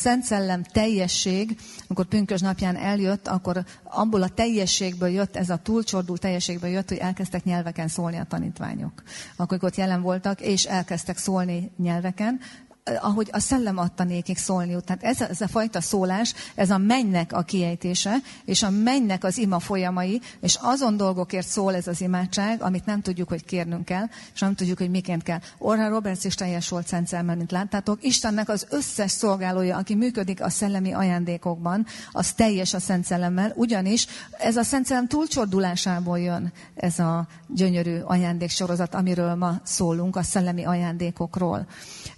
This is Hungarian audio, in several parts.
Szent Szellem teljesség, amikor pünkösd napján eljött, akkor abból a teljességből jött, ez a túlcsordult teljességből jött, hogy elkezdtek nyelveken szólni a tanítványok. Akkor ott jelen voltak, és elkezdtek szólni nyelveken, ahogy a szellem adta nékik szólniuk. Tehát ez a fajta szólás, ez a mennynek a kiejtése, és a mennynek az ima folyamai, és azon dolgokért szól ez az imádság, amit nem tudjuk, hogy kérnünk kell, és nem tudjuk, hogy miként kell. Oral Roberts is teljes volt Szent Szellemmel, mint láttátok. Istennek az összes szolgálója, aki működik a szellemi ajándékokban, az teljes a Szent Szellemmel, ugyanis ez a Szent Szellem túlcsordulásából jön ez a gyönyörű ajándéksorozat, amiről ma szólunk, a szellemi ajándékokról.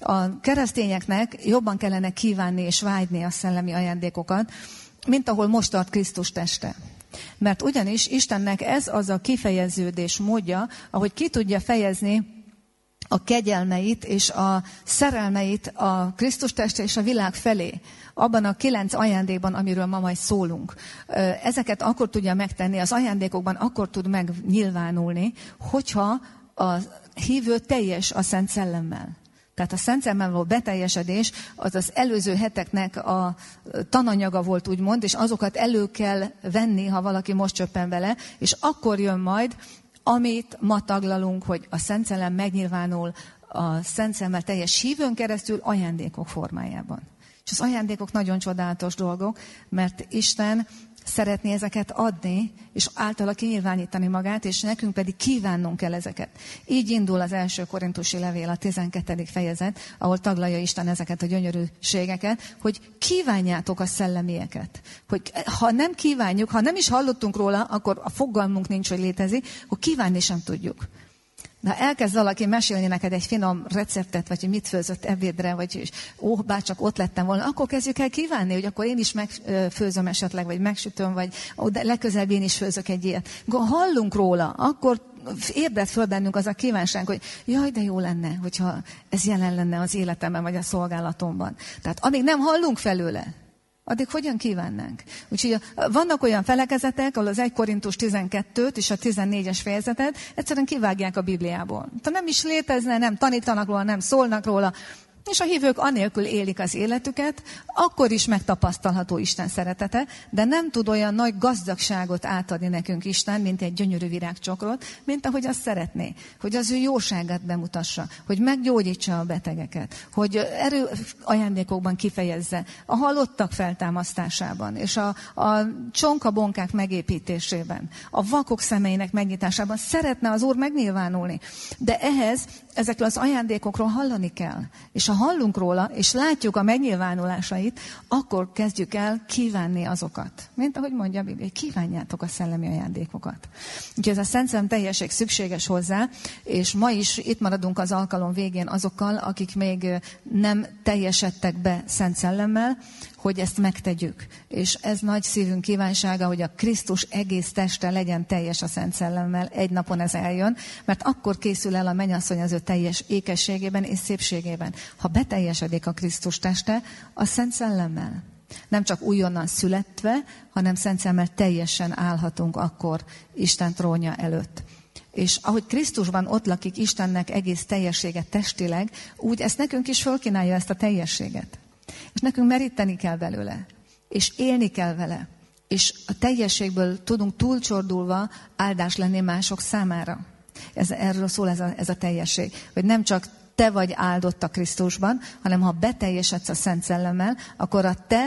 A keresztényeknek jobban kellene kívánni és vágyni a szellemi ajándékokat, mint ahol most tart Krisztus teste. Mert ugyanis Istennek ez az a kifejeződés módja, ahogy ki tudja fejezni a kegyelmeit és a szerelmeit a Krisztus teste és a világ felé. Abban a 9 ajándékban, amiről ma majd szólunk. Ezeket akkor tudja megtenni, az ajándékokban akkor tud megnyilvánulni, hogyha a hívő teljes a Szent Szellemmel. Tehát a Szent Szellemmel való beteljesedés az az előző heteknek a tananyaga volt, úgymond, és azokat elő kell venni, ha valaki most csöppen vele, és akkor jön majd, amit ma taglalunk, hogy a Szent Szellem megnyilvánul a Szent Szellemmel teljes hívőn keresztül ajándékok formájában. És az ajándékok nagyon csodálatos dolgok, mert Isten szeretné ezeket adni, és általa kinyilvánítani magát, és nekünk pedig kívánnunk kell ezeket. Így indul az első korintusi levél, a 12. fejezet, ahol taglalja Isten ezeket a gyönyörűségeket, hogy kívánjátok a szellemieket. Hogy ha nem kívánjuk, ha nem is hallottunk róla, akkor a fogalmunk nincs, hogy létezik, hogy kívánni sem tudjuk. De ha elkezd valaki mesélni neked egy finom receptet, vagy hogy mit főzött ebédre, vagy bárcsak ott lettem volna, akkor kezdjük el kívánni, hogy akkor én is megfőzöm esetleg, vagy megsütöm, vagy de legközelebb én is főzök egy ilyet. Hallunk róla, akkor ébred föl bennünk az a kívánság, hogy jaj, de jó lenne, hogyha ez jelen lenne az életemben, vagy a szolgálatomban. Tehát amíg nem hallunk felőle, addig hogyan kívánnánk? Úgyhogy vannak olyan felekezetek, ahol az 1 Korintus 12-t és a 14-es fejezetet egyszerűen kivágják a Bibliából. Tehát nem is létezne, nem tanítanak róla, nem szólnak róla, és a hívők anélkül élik az életüket, akkor is megtapasztalható Isten szeretete, de nem tud olyan nagy gazdagságot átadni nekünk Isten, mint egy gyönyörű virágcsokrot, mint ahogy azt szeretné, hogy az ő jóságát bemutassa, hogy meggyógyítsa a betegeket, hogy erő ajándékokban kifejezze, a halottak feltámasztásában, és a csonkabonkák megépítésében, a vakok szemeinek megnyitásában szeretne az Úr megnyilvánulni. De ehhez ezekről az ajándékokról hallani kell. És ha hallunk róla, és látjuk a megnyilvánulásait, akkor kezdjük el kívánni azokat. Mint ahogy mondja a Biblia, kívánjátok a szellemi ajándékokat. Úgyhogy ez a Szent Szellem teljesség szükséges hozzá, és ma is itt maradunk az alkalom végén azokkal, akik még nem teljesedtek be Szent Szellemmel, hogy ezt megtegyük. És ez nagy szívünk kívánsága, hogy a Krisztus egész teste legyen teljes a Szent Szellemmel. Egy napon ez eljön, mert akkor készül el a mennyasszony az ő teljes ékességében és szépségében. Ha beteljesedik a Krisztus teste a Szent Szellemmel. Nem csak újonnan születve, hanem Szent Szellemmel teljesen állhatunk akkor Isten trónja előtt. És ahogy Krisztusban ott lakik Istennek egész teljessége testileg, úgy ezt nekünk is fölkínálja, ezt a teljességet. És nekünk meríteni kell belőle, és élni kell vele, és a teljességből tudunk túlcsordulva áldás lenni mások számára. Erről szól ez a teljesség, hogy nem csak te vagy áldott a Krisztusban, hanem ha beteljesedsz a Szent Szellemmel, akkor a te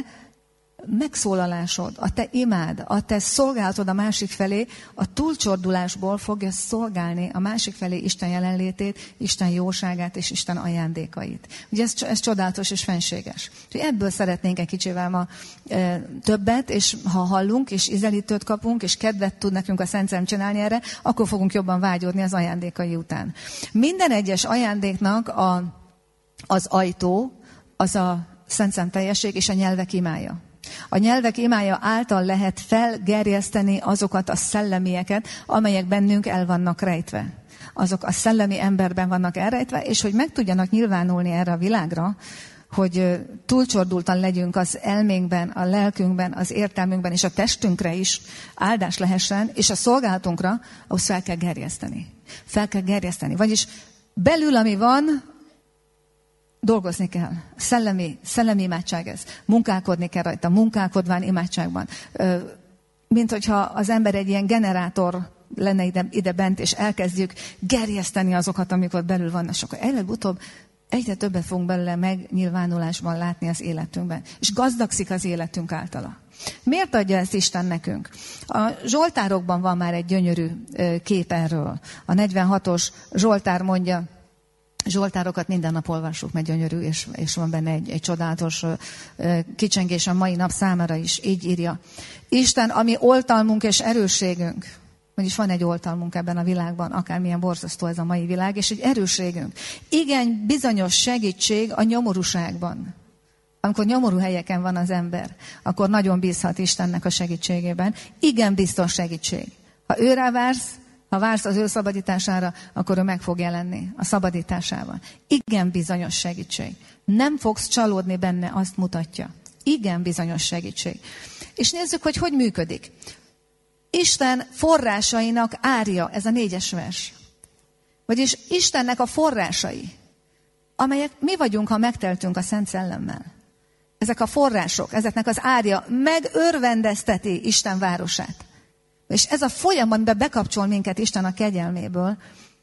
megszólalásod, a te imád, a te szolgálatod a másik felé, a túlcsordulásból fogja szolgálni a másik felé Isten jelenlétét, Isten jóságát és Isten ajándékait. Ugye ez csodálatos és fenséges. Úgyhogy ebből szeretnénk egy kicsivel ma többet, és ha hallunk, és ízelítőt kapunk, és kedvet tud nekünk a Szent Szellem csinálni erre, akkor fogunk jobban vágyódni az ajándékai után. Minden egyes ajándéknak az ajtó, az a Szent Szellem teljesség és a nyelvek imája. A nyelvek imája által lehet felgerjeszteni azokat a szellemieket, amelyek bennünk el vannak rejtve. Azok a szellemi emberben vannak elrejtve, és hogy meg tudjanak nyilvánulni erre a világra, hogy túlcsordultan legyünk az elménkben, a lelkünkben, az értelmünkben, és a testünkre is áldás lehessen, és a szolgálatunkra, ahhoz fel kell gerjeszteni. Fel kell gerjeszteni. Vagyis belül, ami van, dolgozni kell. Szellemi imádság ez. Munkálkodni kell rajta, munkálkodván imádságban. Mint hogyha az ember egy ilyen generátor lenne ide bent, és elkezdjük gerjeszteni azokat, amik ott belül vannak. És akkor előbb-utóbb egyre többet fogunk belőle megnyilvánulásban látni az életünkben. És gazdagszik az életünk általa. Miért adja ezt Isten nekünk? A Zsoltárokban van már egy gyönyörű kép erről. A 46-os Zsoltár mondja, Zsoltárokat minden nap olvassuk, mert gyönyörű, és van benne egy csodálatos kicsengés a mai nap számára is. Így írja. Isten, ami oltalmunk és erősségünk, vagyis van egy oltalmunk ebben a világban, akármilyen borzasztó ez a mai világ, és egy erősségünk. Igen, bizonyos segítség a nyomorúságban. Amikor nyomorú helyeken van az ember, akkor nagyon bízhat Istennek a segítségében. Igen, biztos segítség. Ha őrá vársz, ha vársz az ő szabadítására, akkor ő meg fog jelenni a szabadításában. Igen, bizonyos segítség. Nem fogsz csalódni benne, azt mutatja. Igen, bizonyos segítség. És nézzük, hogy működik. Isten forrásainak árja, ez a 4-es vers. Vagyis Istennek a forrásai, amelyek mi vagyunk, ha megteltünk a Szent Szellemmel. Ezek a források, ezeknek az árja megörvendezteti Isten városát. És ez a folyamat, amiben bekapcsol minket Isten a kegyelméből,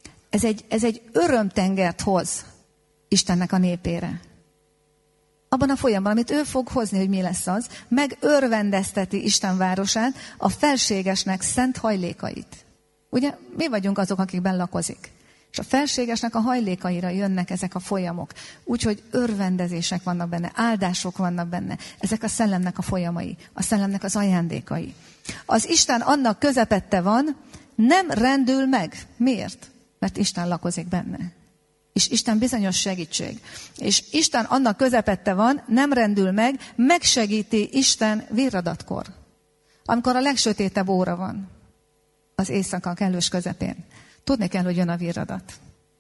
ez egy örömtengert hoz Istennek a népére. Abban a folyamban, amit ő fog hozni, hogy mi lesz az, megörvendezteti Isten városát, a felségesnek szent hajlékait. Ugye, mi vagyunk azok, akikben lakozik. És a felségesnek a hajlékaira jönnek ezek a folyamok. Úgyhogy örvendezések vannak benne, áldások vannak benne. Ezek a szellemnek a folyamai, a szellemnek az ajándékai. Az Isten annak közepette van, nem rendül meg. Miért? Mert Isten lakozik benne. És Isten bizonyos segítség. És Isten annak közepette van, nem rendül meg, megsegíti Isten virradatkor. Amikor a legsötétebb óra van, az éjszaka kellős közepén. Tudni kell, hogy jön a virradat.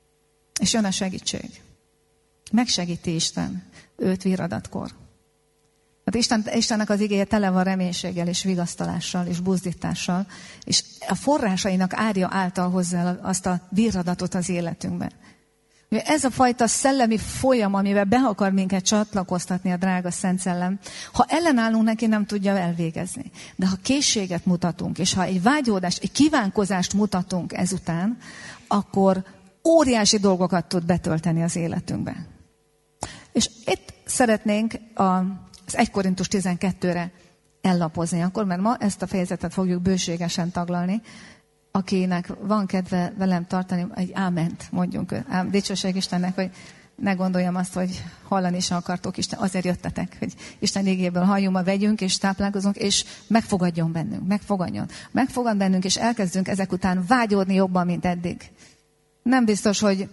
És jön a segítség. Megsegíti Isten őt virradatkor. Hát Istennek az igéje tele van reménységgel, és vigasztalással, és buzdítással, és a forrásainak árja által hozzá azt a virradatot az életünkben. Ez a fajta szellemi folyam, amivel be akar minket csatlakoztatni a drága Szent Szellem, ha ellenállunk neki, nem tudja elvégezni. De ha készséget mutatunk, és ha egy vágyódást, egy kívánkozást mutatunk ezután, akkor óriási dolgokat tud betölteni az életünkbe. És itt szeretnénk az 1 Korintus 12-re ellapozni akkor, mert ma ezt a fejezetet fogjuk bőségesen taglalni. Akinek van kedve velem tartani, egy áment mondjunk. Dicsőség Istennek, hogy ne gondoljam azt, hogy hallani is akartok, Isten, azért jöttetek, hogy Isten igéből halljunk, vegyünk és táplálkozunk, és megfogadjon bennünk, megfogad bennünk, és elkezdünk ezek után vágyódni jobban, mint eddig. Nem biztos, hogy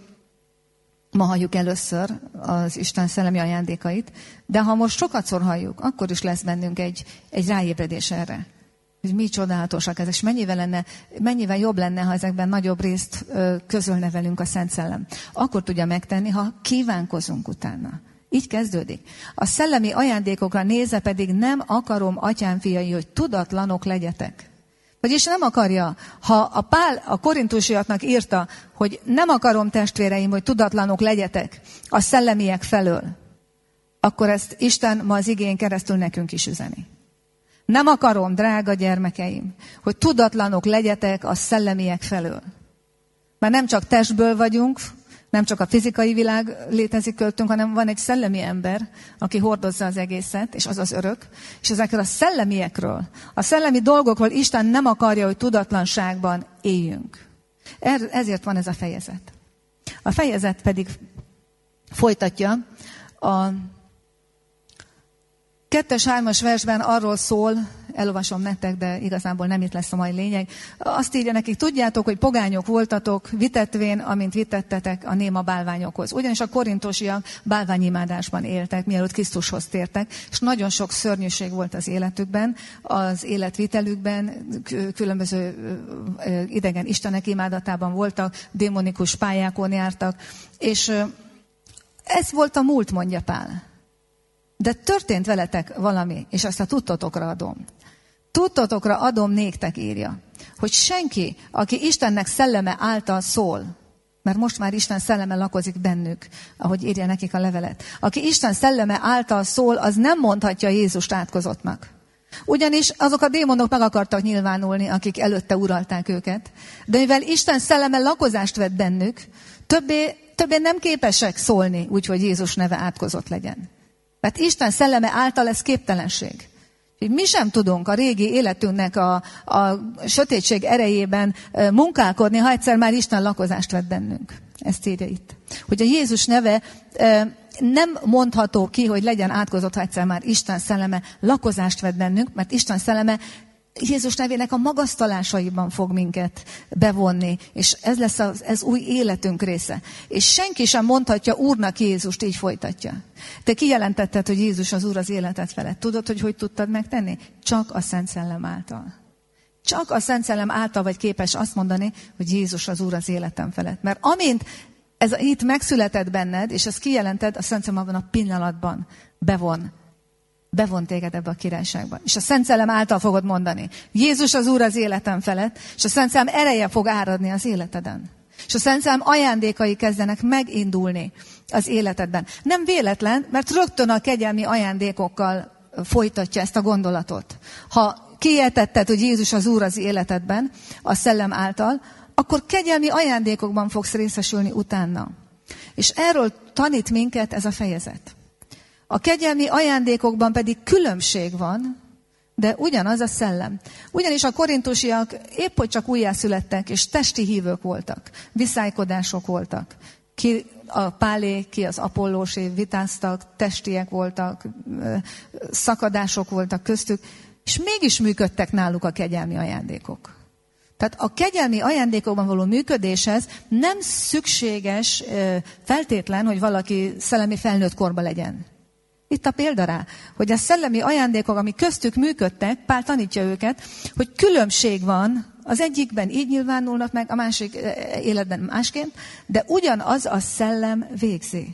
ma halljuk először az Isten szellemi ajándékait, de ha most sokatszor halljuk, akkor is lesz bennünk egy ráébredés erre. Hogy mi csodálatosak ezek, és mennyivel jobb lenne, ha ezekben nagyobb részt közölne velünk a Szent Szellem. Akkor tudja megtenni, ha kívánkozunk utána. Így kezdődik. A szellemi ajándékokra nézve pedig nem akarom, atyám fiai, hogy tudatlanok legyetek. Vagyis nem akarja, ha a Pál a korintusiaknak írta, hogy nem akarom, testvéreim, hogy tudatlanok legyetek a szellemiek felől, akkor ezt Isten ma az igén keresztül nekünk is üzeni. Nem akarom, drága gyermekeim, hogy tudatlanok legyetek a szellemiek felől. Mert nem csak testből vagyunk, nem csak a fizikai világ létezik körtünk, hanem van egy szellemi ember, aki hordozza az egészet, és az az örök. És ezekről a szellemiekről, a szellemi dolgokról Isten nem akarja, hogy tudatlanságban éljünk. Ezért van ez a fejezet. A fejezet pedig folytatja a 2-3 versben arról szól, elolvasom nektek, de igazából nem itt lesz a mai lényeg. Azt írja nekik, tudjátok, hogy pogányok voltatok, vitetvén, amint vitettetek a néma bálványokhoz. Ugyanis a korintusiak bálványimádásban éltek, mielőtt Krisztushoz tértek, és nagyon sok szörnyűség volt az életükben, az életvitelükben, különböző idegen istenek imádatában voltak, démonikus pályákon jártak, és ez volt a múlt, mondja Pál. De történt veletek valami, és azt a tudtotokra adom. Tudtotokra adom néktek, írja, hogy senki, aki Istennek szelleme által szól, Mert most már Isten szelleme lakozik bennük, ahogy írja nekik a levelet. Aki Isten szelleme által szól, az nem mondhatja Jézust átkozottnak. Ugyanis azok a démonok meg akartak nyilvánulni, akik előtte uralták őket. De mivel Isten szelleme lakozást vett bennük, többé nem képesek szólni, úgyhogy Jézus neve átkozott legyen. Mert Isten szelleme által ez képtelenség. Mi sem tudunk a régi életünknek a sötétség erejében munkálkodni, ha egyszer már Isten lakozást vett bennünk. Ezt írja itt. Hogy a Jézus neve nem mondható ki, hogy legyen átkozott, ha egyszer már Isten szelleme lakozást vett bennünk, mert Isten szelleme Jézus nevének a magasztalásaiban fog minket bevonni, és ez lesz ez új életünk része. És senki sem mondhatja Úrnak Jézust, így folytatja. Te kijelentetted, hogy Jézus az Úr az életed felett. Tudod, hogy tudtad megtenni? Csak a Szent Szellem által. Csak a Szent Szellem által vagy képes azt mondani, hogy Jézus az Úr az életem felett. Mert amint ez a hit megszületett benned, és ezt kijelented, a Szent Szellem abban a pillanatban bevon téged ebbe a királyságba. És a Szent Szellem által fogod mondani, Jézus az Úr az életem felett, és a Szent Szellem ereje fog áradni az életeden. És a Szent Szellem ajándékai kezdenek megindulni az életedben. Nem véletlen, mert rögtön a kegyelmi ajándékokkal folytatja ezt a gondolatot. Ha kiértetted, hogy Jézus az Úr az életedben, a Szellem által, akkor kegyelmi ajándékokban fogsz részesülni utána. És erről tanít minket ez a fejezet. A kegyelmi ajándékokban pedig különbség van, de ugyanaz a szellem. Ugyanis a korintusiak épp hogy csak újjászülettek, és testi hívők voltak, viszálykodások voltak. Ki a Pálé, ki az Apollósé, vitáztak, testiek voltak, szakadások voltak köztük, és mégis működtek náluk a kegyelmi ajándékok. Tehát a kegyelmi ajándékokban való működéshez nem szükséges feltétlen, hogy valaki szellemi felnőtt korba legyen. Itt a példa rá, hogy a szellemi ajándékok, amik köztük működtek, Pál tanítja őket, hogy különbség van, az egyikben így nyilvánulnak meg, a másik életben másként, de ugyanaz a szellem végzi.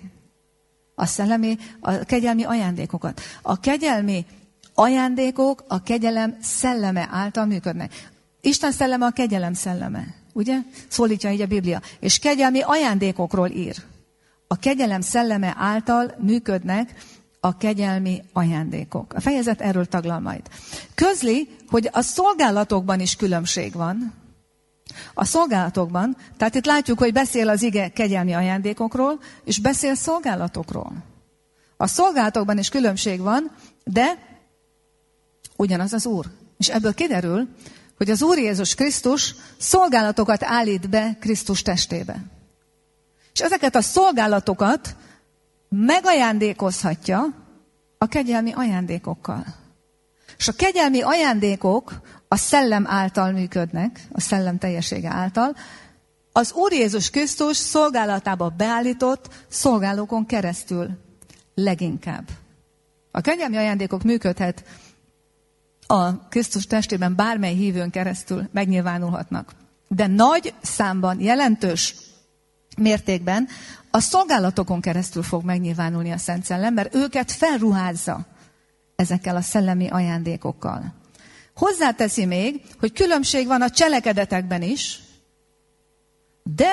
A kegyelmi ajándékokat. A kegyelmi ajándékok a kegyelem szelleme által működnek. Isten szelleme a kegyelem szelleme, ugye? Szólítja így a Biblia. És kegyelmi ajándékokról ír. A kegyelem szelleme által működnek a kegyelmi ajándékok. A fejezet erről taglal majd. Közli, hogy a szolgálatokban is különbség van. A szolgálatokban, tehát itt látjuk, hogy beszél az ige kegyelmi ajándékokról, és beszél szolgálatokról. A szolgálatokban is különbség van, de ugyanaz az Úr. És ebből kiderül, hogy az Úr Jézus Krisztus szolgálatokat állít be Krisztus testébe. És ezeket a szolgálatokat megajándékozhatja a kegyelmi ajándékokkal. És a kegyelmi ajándékok a szellem által működnek, a szellem teljessége által, az Úr Jézus Krisztus szolgálatába beállított szolgálókon keresztül leginkább. A kegyelmi ajándékok működhet a Krisztus testében bármely hívőn keresztül megnyilvánulhatnak. De nagy számban, jelentős mértékben a szolgálatokon keresztül fog megnyilvánulni a Szent Szellem, mert őket felruházza ezekkel a szellemi ajándékokkal. Hozzáteszi még, hogy különbség van a cselekedetekben is, de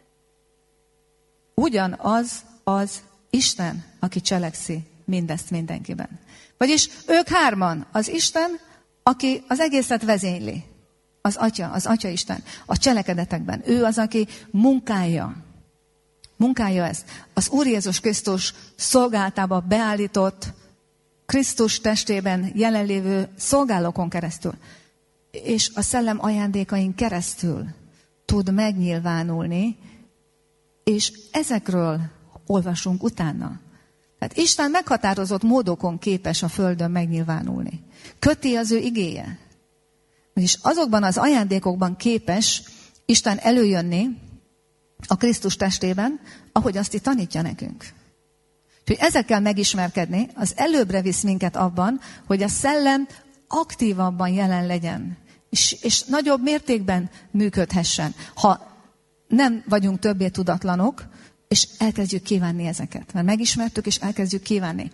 ugyanaz az Isten, aki cselekszi mindezt mindenkiben. Vagyis ők hárman, az Isten, aki az egészet vezényli. Az Atya Isten, a cselekedetekben. Ő az, aki munkálja ezt. Az Úr Jézus Krisztus szolgálatába beállított Krisztus testében jelenlévő szolgálókon keresztül. És a szellem ajándékain keresztül tud megnyilvánulni, és ezekről olvasunk utána. Tehát Isten meghatározott módokon képes a földön megnyilvánulni. Köti az ő igéje. És azokban az ajándékokban képes Isten előjönni a Krisztus testében, ahogy azt itt tanítja nekünk. Úgyhogy ezekkel megismerkedni, az előbbre visz minket abban, hogy a szellem aktívabban jelen legyen, és nagyobb mértékben működhessen. Ha nem vagyunk többé tudatlanok, és elkezdjük kívánni ezeket. Mert megismertük, és elkezdjük kívánni.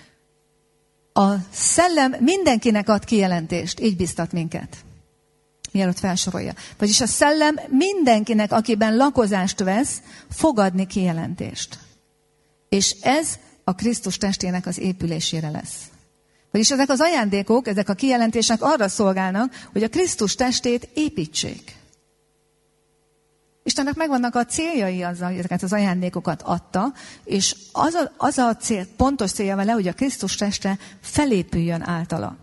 A szellem mindenkinek ad kijelentést, így biztat minket. mielőtt felsorolja. Vagyis a szellem mindenkinek, akiben lakozást vesz, fog adni kijelentést. És ez a Krisztus testének az épülésére lesz. Vagyis ezek az ajándékok, ezek a kijelentések arra szolgálnak, hogy a Krisztus testét építsék. Istennek megvannak a céljai azzal, hogy ezeket az ajándékokat adta, és az a cél, pontos célja vele, hogy a Krisztus teste felépüljön általa.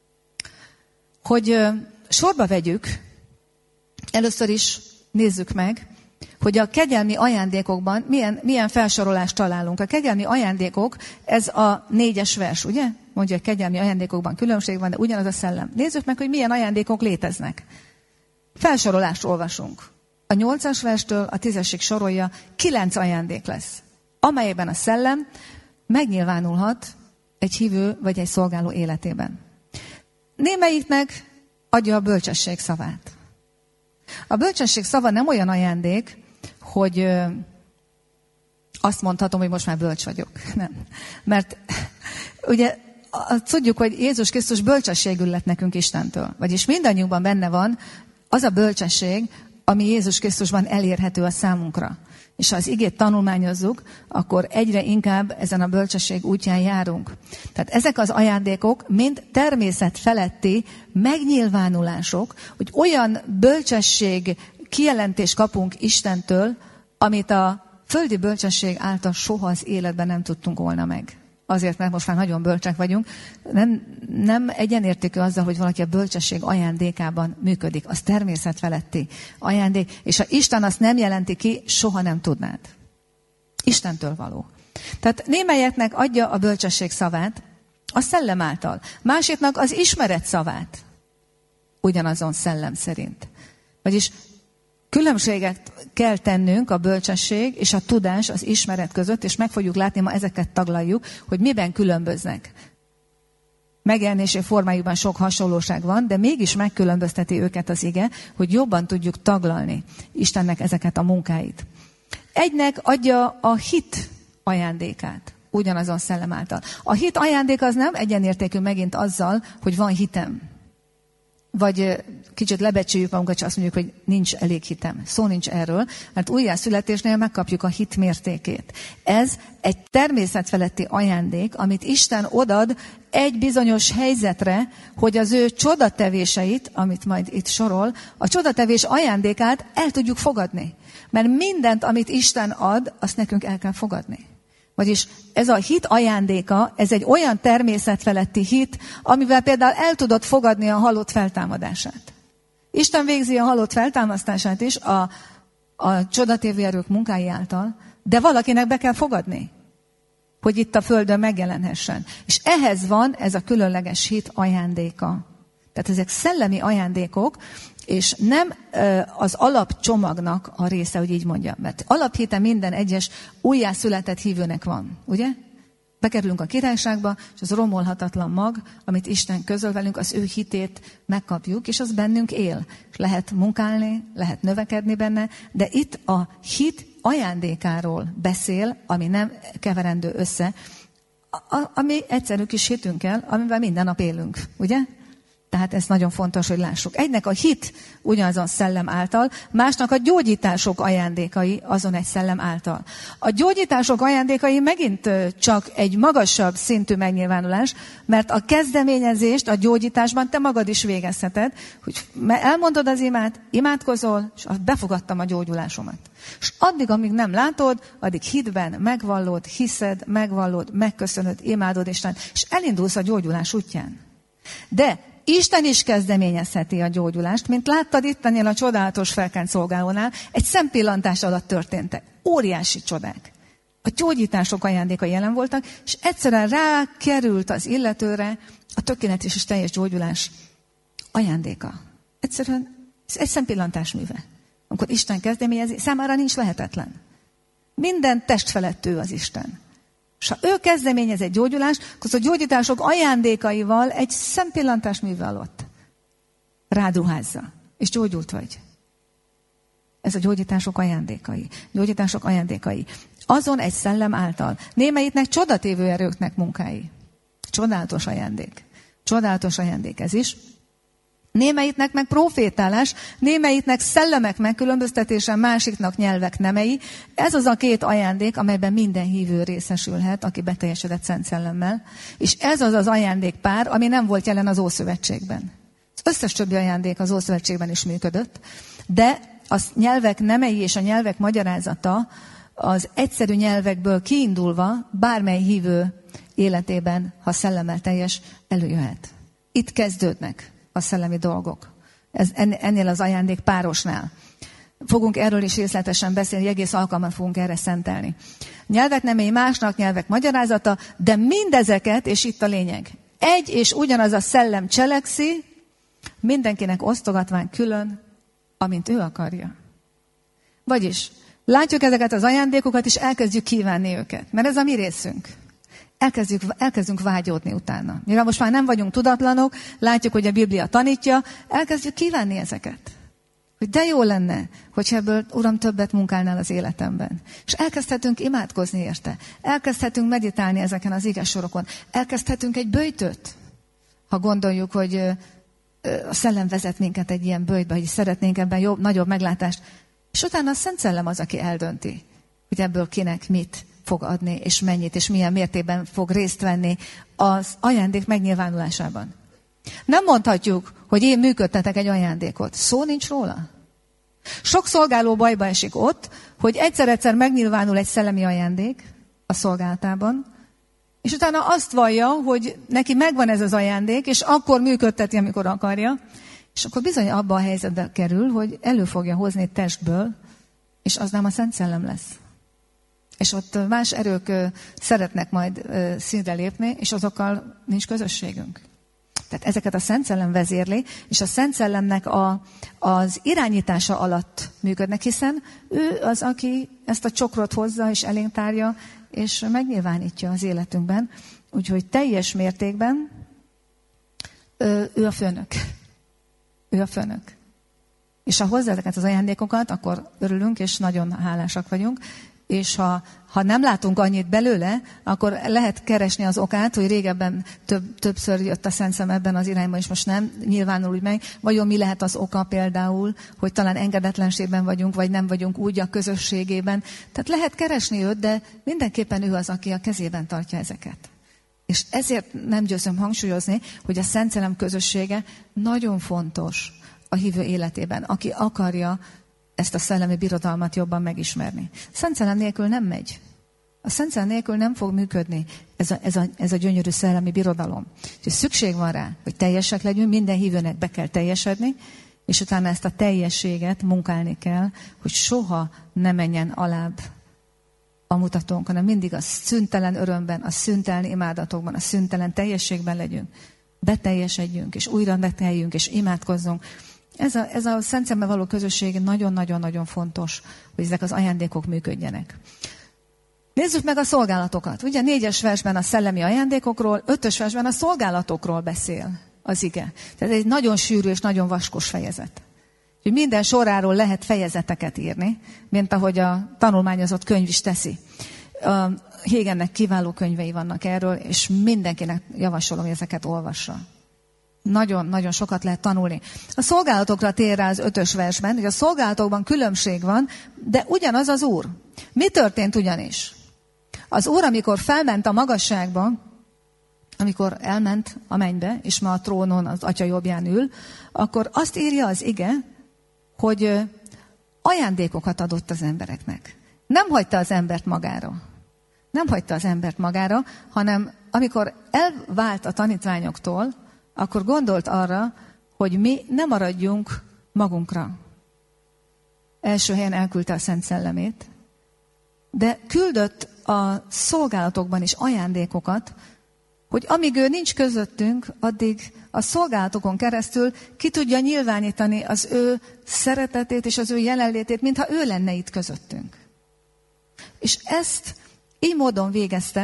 Hogy sorba vegyük, először is nézzük meg, hogy a kegyelmi ajándékokban milyen felsorolást találunk. A kegyelmi ajándékok, ez a 4. vers, ugye? Mondja, hogy kegyelmi ajándékokban különbség van, de ugyanaz a szellem. Nézzük meg, hogy milyen ajándékok léteznek. Felsorolást olvasunk. A 8. verstől a 10-esig sorolja, 9 ajándék lesz, amelyben a szellem megnyilvánulhat egy hívő vagy egy szolgáló életében. Némelyiknek adja a bölcsesség szavát. A bölcsesség szava nem olyan ajándék, hogy azt mondhatom, hogy most már bölcs vagyok. Nem. Mert ugye tudjuk, hogy Jézus Krisztus bölcsességül lett nekünk Istentől. Vagyis mindannyiunkban benne van az a bölcsesség, ami Jézus Krisztusban elérhető a számunkra. És ha az igét tanulmányozzuk, akkor egyre inkább ezen a bölcsesség útján járunk. Tehát ezek az ajándékok mind természet feletti megnyilvánulások, hogy olyan bölcsesség kijelentést kapunk Istentől, amit a földi bölcsesség által soha az életben nem tudtunk volna meg. Azért, mert most már nagyon bölcsek vagyunk, nem egyenértékű azzal, hogy valaki a bölcsesség ajándékában működik. Az természetfeletti ajándék, és ha Isten azt nem jelenti ki, soha nem tudnád. Istentől való. Tehát némelyeknek adja a bölcsesség szavát, a szellem által. Másiknak az ismeret szavát, ugyanazon szellem szerint. Vagyis különbséget kell tennünk a bölcsesség és a tudás, az ismeret között, és meg fogjuk látni, ma ezeket taglaljuk, hogy miben különböznek. Megjelenési formájukban sok hasonlóság van, de mégis megkülönbözteti őket az ige, hogy jobban tudjuk taglalni Istennek ezeket a munkáit. Egynek adja a hit ajándékát, ugyanazon szellem által. A hit ajándék az nem egyenértékű megint azzal, hogy van hitem. Vagy kicsit lebecsüljük magunkat, és azt mondjuk, hogy nincs elég hitem. Szó nincs erről, mert újjászületésnél megkapjuk a hit mértékét. Ez egy természetfeletti ajándék, amit Isten odad egy bizonyos helyzetre, hogy az ő csodatevéseit, amit majd itt sorol, a csodatevés ajándékát el tudjuk fogadni. Mert mindent, amit Isten ad, azt nekünk el kell fogadni. Vagyis ez a hit ajándéka, ez egy olyan természetfeletti hit, amivel például el tudod fogadni a halott feltámadását. Isten végzi a halott feltámasztását is a csodatévő erők munkái által, de valakinek be kell fogadni, hogy itt a földön megjelenhessen. És ehhez van ez a különleges hit ajándéka. Tehát ezek szellemi ajándékok, és nem az alapcsomagnak a része, hogy így mondjam. Mert alaphite minden egyes újjászületett hívőnek van, ugye? Bekerülünk a királyságba, és az romolhatatlan mag, amit Isten közöl velünk, az ő hitét megkapjuk, és az bennünk él. És lehet munkálni, lehet növekedni benne, de itt a hit ajándékáról beszél, ami nem keverendő össze, ami egyszerű kis hitünkkel, amivel minden nap élünk, ugye? Tehát ez nagyon fontos, hogy lássuk. Egynek a hit ugyanazon szellem által, másnak a gyógyítások ajándékai azon egy szellem által. A gyógyítások ajándékai megint csak egy magasabb szintű megnyilvánulás, mert a kezdeményezést a gyógyításban te magad is végezheted, hogy elmondod az imát, imádkozol, és befogadtam a gyógyulásomat. És addig, amíg nem látod, addig hitben megvallod, hiszed, megvallod, megköszönöd, imádod Isten, és elindulsz a gyógyulás útján. De Isten is kezdeményezheti a gyógyulást, mint láttad itt ennél a csodálatos felkent szolgálónál, egy szempillantás alatt történtek. Óriási csodák. A gyógyítások ajándéka jelen voltak, és egyszerűen rákerült az illetőre a tökéletes és teljes gyógyulás ajándéka. Egyszerűen ez egy szempillantás műve. Amikor Isten kezdeményezi, számára nincs lehetetlen. Minden test felett ő az Isten. És ha ő kezdeményez egy gyógyulást, akkor a gyógyítások ajándékaival egy szempillantás műve alatt rád ruházza, és gyógyult vagy. Ez a gyógyítások ajándékai. Gyógyítások ajándékai. Azon egy szellem által. Némelyiknek csodatévő erőknek munkái. Csodálatos ajándék. Csodálatos ajándék ez is. Némelyiknek meg profétálás, némelyiknek szellemek megkülönböztetése, másiknak nyelvek nemei. Ez az a két ajándék, amelyben minden hívő részesülhet, aki beteljesedett Szent Szellemmel. És ez az az ajándékpár, ami nem volt jelen az Ószövetségben. Az összes többi ajándék az Ószövetségben is működött, de a nyelvek nemei és a nyelvek magyarázata az egyszerű nyelvekből kiindulva bármely hívő életében, ha szellemmel teljes, előjöhet. Itt kezdődnek a szellemi dolgok. Ennél az ajándék párosnál. Fogunk erről is részletesen beszélni, egész alkalmat fogunk erre szentelni. Nyelvek nemei, másnak nyelvek magyarázata, de mindezeket, és itt a lényeg, egy és ugyanaz a szellem cselekszi, mindenkinek osztogatván külön, amint ő akarja. Vagyis látjuk ezeket az ajándékokat, és elkezdjük kívánni őket, mert ez a mi részünk. Elkezdünk vágyódni utána. Mivel most már nem vagyunk tudatlanok, látjuk, hogy a Biblia tanítja, elkezdjük kívánni ezeket. Hogy de jó lenne, hogyha ebből, Uram, többet munkálnál az életemben. És elkezdhetünk imádkozni érte. Elkezdhetünk meditálni ezeken az igesorokon. Elkezdhetünk egy böjtöt, ha gondoljuk, hogy a szellem vezet minket egy ilyen böjtbe, hogy szeretnénk ebben nagyobb meglátást. És utána a Szent Szellem az, aki eldönti, hogy ebből kinek mit fog adni, és mennyit, és milyen mértékben fog részt venni az ajándék megnyilvánulásában. Nem mondhatjuk, hogy én működtetek egy ajándékot. Szó nincs róla. Sok szolgáló bajba esik ott, hogy egyszer-egyszer megnyilvánul egy szellemi ajándék a szolgálatában, és utána azt vallja, hogy neki megvan ez az ajándék, és akkor működteti, amikor akarja, és akkor bizony abba a helyzetbe kerül, hogy elő fogja hozni testből, és az nem a Szent Szellem lesz. És ott más erők szeretnek majd színre lépni, és azokkal nincs közösségünk. Tehát ezeket a Szent Szellem vezérli, és a Szent Szellemnek az irányítása alatt működnek, hiszen ő az, aki ezt a csokrot hozza, és elénk tárja, és megnyilvánítja az életünkben. Úgyhogy teljes mértékben ő a főnök. Ő a főnök. És ha hozzá ezeket az ajándékokat, akkor örülünk, és nagyon hálásak vagyunk. És ha nem látunk annyit belőle, akkor lehet keresni az okát, hogy régebben többször jött a Szent Szellem ebben az irányban, és most nem nyilvánul úgy meg. Vajon mi lehet az oka például, hogy talán engedetlenségben vagyunk, vagy nem vagyunk úgy a közösségében. Tehát lehet keresni őt, de mindenképpen ő az, aki a kezében tartja ezeket. És ezért nem győzöm hangsúlyozni, hogy a Szent Szellem közössége nagyon fontos a hívő életében, aki akarja ezt a szellemi birodalmat jobban megismerni. Szent Szellem nélkül nem megy. A Szent Szellem nélkül nem fog működni ez a gyönyörű szellemi birodalom. Úgyhogy szükség van rá, hogy teljesek legyünk, minden hívőnek be kell teljesedni, és utána ezt a teljességet munkálni kell, hogy soha ne menjen alább a mutatónk, hanem mindig a szüntelen örömben, a szüntelen imádatokban, a szüntelen teljességben legyünk. Beteljesedjünk, és újra beteljünk, és imádkozzunk. Ez a Szent Szellemmel való közösség nagyon-nagyon-nagyon fontos, hogy ezek az ajándékok működjenek. Nézzük meg a szolgálatokat. Ugye 4-es versben a szellemi ajándékokról, 5-ös versben a szolgálatokról beszél az ige. Tehát egy nagyon sűrű és nagyon vaskos fejezet. Úgyhogy minden soráról lehet fejezeteket írni, mint ahogy a tanulmányozott könyv is teszi. A Hégennek kiváló könyvei vannak erről, és mindenkinek javasolom, hogy ezeket olvassa. Nagyon-nagyon sokat lehet tanulni. A szolgálatokra tér rá az 5-ös versben, hogy a szolgálatokban különbség van, de ugyanaz az Úr. Mi történt ugyanis? Az Úr, amikor felment a magasságba, amikor elment a mennybe, és ma a trónon az Atya jobbján ül, akkor azt írja az ige, hogy ajándékokat adott az embereknek. Nem hagyta az embert magára. Nem hagyta az embert magára, hanem amikor elvált a tanítványoktól, akkor gondolt arra, hogy mi ne maradjunk magunkra. Első helyen elküldte a Szent Szellemét, de küldött a szolgálatokban is ajándékokat, hogy amíg ő nincs közöttünk, addig a szolgálatokon keresztül ki tudja nyilvánítani az ő szeretetét és az ő jelenlétét, mintha ő lenne itt közöttünk. És ezt így módon végezte,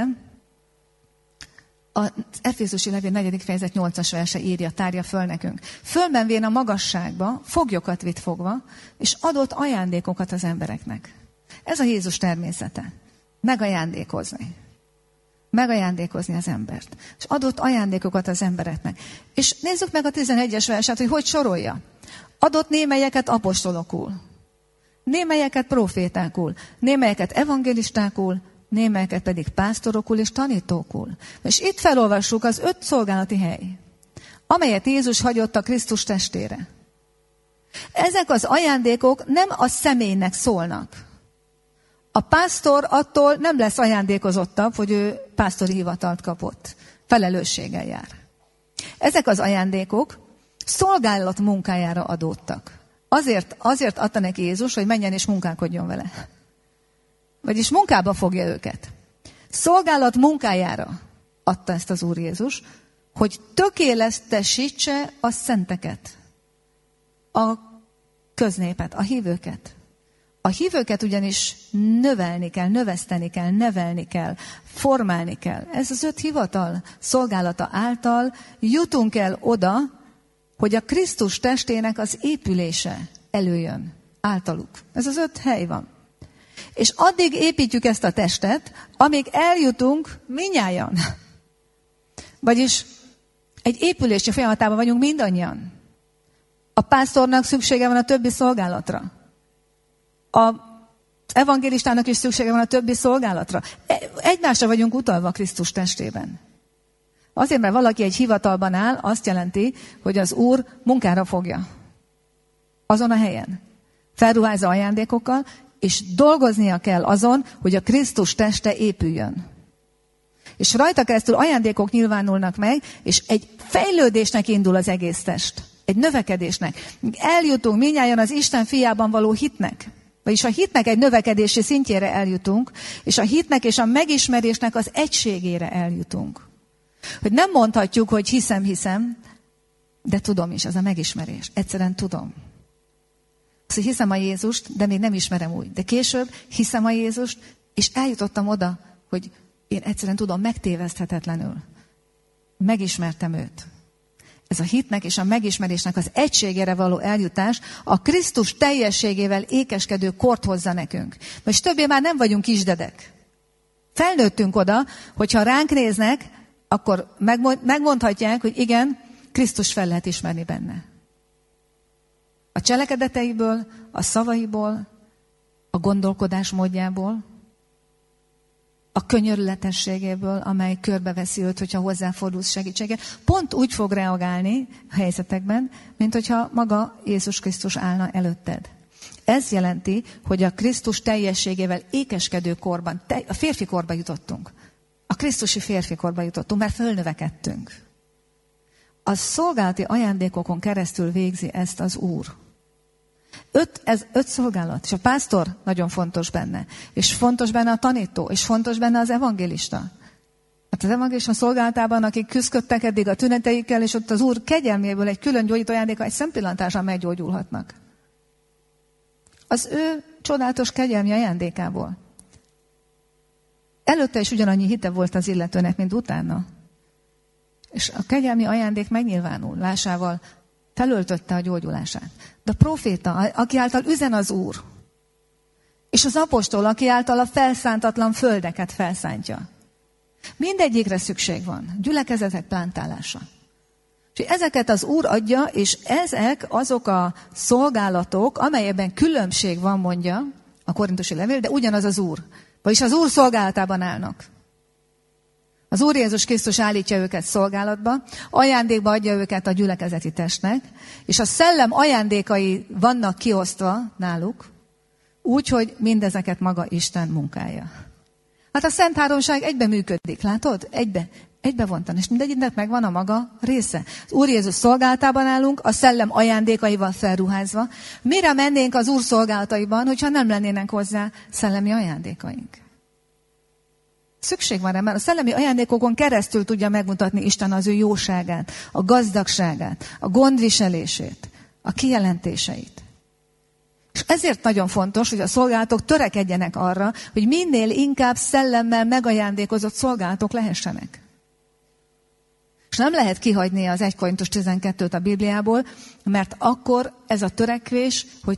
az Efézusi levél 4. fejezet 8-as verse írja, tárja föl nekünk. Fölmenvén a magasságba, foglyokat vitt fogva, és adott ajándékokat az embereknek. Ez a Jézus természete. Megajándékozni. megajándékozni az embert. És adott ajándékokat az embereknek. És nézzük meg a 11-es verset, hogy sorolja. Adott némelyeket apostolokul, némelyeket profétákul, némelyeket evangélistákul, némelyeket pedig pásztorokul és tanítókul. És itt felolvassuk az 5 szolgálati hely, amelyet Jézus hagyott a Krisztus testére. Ezek az ajándékok nem a személynek szólnak. A pásztor attól nem lesz ajándékozottabb, hogy ő pásztori hivatalt kapott. Felelősséggel jár. Ezek az ajándékok szolgálat munkájára adódtak. Azért adta neki Jézus, hogy menjen és munkálkodjon vele. Vagyis munkába fogja őket. Szolgálat munkájára adta ezt az Úr Jézus, hogy tökéletesítse a szenteket, a köznépet, a hívőket. A hívőket ugyanis növelni kell, növeszteni kell, nevelni kell, formálni kell. Ez az 5 hivatal szolgálata által jutunk el oda, hogy a Krisztus testének az épülése előjön általuk. Ez az 5 hely van. És addig építjük ezt a testet, amíg eljutunk minnyájan. Vagyis egy épülési folyamatában vagyunk mindannyian. A pásztornak szüksége van a többi szolgálatra. Az evangélistának is szüksége van a többi szolgálatra. Egymásra vagyunk utalva Krisztus testében. Azért, mert valaki egy hivatalban áll, azt jelenti, hogy az Úr munkára fogja. Azon a helyen. Felruházza ajándékokkal, és dolgoznia kell azon, hogy a Krisztus teste épüljön. És rajta keresztül ajándékok nyilvánulnak meg, és egy fejlődésnek indul az egész test. Egy növekedésnek. Eljutunk mindnyájan az Isten fiában való hitnek. Vagyis a hitnek egy növekedési szintjére eljutunk, és a hitnek és a megismerésnek az egységére eljutunk. Hogy nem mondhatjuk, hogy hiszem, de tudom is, az a megismerés. Egyszerűen tudom. Szóval hiszem a Jézust, de még nem ismerem úgy. De később hiszem a Jézust, és eljutottam oda, hogy én egyszerűen tudom megtéveszthetetlenül. Megismertem őt. Ez a hitnek és a megismerésnek az egységére való eljutás a Krisztus teljességével ékeskedő kort hozza nekünk. Most többé már nem vagyunk kisdedek. Felnőttünk oda, hogyha ránk néznek, akkor megmondhatják, hogy igen, Krisztus fel lehet ismerni benne. A cselekedeteiből, a szavaiból, a gondolkodás módjából, a könyörületességéből, amely körbeveszi őt, hogyha hozzáfordulsz segítsége. Pont úgy fog reagálni a helyzetekben, mint hogyha maga Jézus Krisztus állna előtted. Ez jelenti, hogy a Krisztus teljességével ékeskedő korban, a férfi korba jutottunk. A krisztusi férfi korba jutottunk, mert fölnövekedtünk. A szolgálati ajándékokon keresztül végzi ezt az Úr. 5 szolgálat, és a pásztor nagyon fontos benne, és fontos benne a tanító, és fontos benne az evangélista. Hát az evangélista szolgálatában, akik küzdöttek eddig a tüneteikkel, és ott az Úr kegyelméből egy külön gyógyító ajándéka egy szempillantással meggyógyulhatnak. Az ő csodálatos kegyelmi ajándékából. Előtte is ugyanannyi hite volt az illetőnek, mint utána. És a kegyelmi ajándék megnyilvánulásával felöltötte a gyógyulását. De a proféta, aki által üzen az Úr, és az apostol, aki által a felszántatlan földeket felszántja. Mindegyikre szükség van. Gyülekezetek plántálása. És ezeket az Úr adja, és ezek azok a szolgálatok, amelyekben különbség van, mondja a korintusi levél, de ugyanaz az Úr. Vagyis az Úr szolgálatában állnak. Az Úr Jézus Krisztus állítja őket szolgálatba, ajándékba adja őket a gyülekezeti testnek, és a szellem ajándékai vannak kiosztva náluk, úgy, hogy mindezeket maga Isten munkája. Hát a Szent Háromság egybe működik, látod? Egybe vontan, és mindegyiknek megvan a maga része. Az Úr Jézus szolgálatában állunk, a szellem ajándékaival felruházva. Mire mennénk az Úr szolgálataiban, hogyha nem lennének hozzá szellemi ajándékaink? Szükség van rá, mert a szellemi ajándékokon keresztül tudja megmutatni Isten az ő jóságát, a gazdagságát, a gondviselését, a kijelentéseit. És ezért nagyon fontos, hogy a szolgálatok törekedjenek arra, hogy minél inkább szellemmel megajándékozott szolgálatok lehessenek. És nem lehet kihagyni az 1 Korintus 12-t a Bibliából, mert akkor ez a törekvés, hogy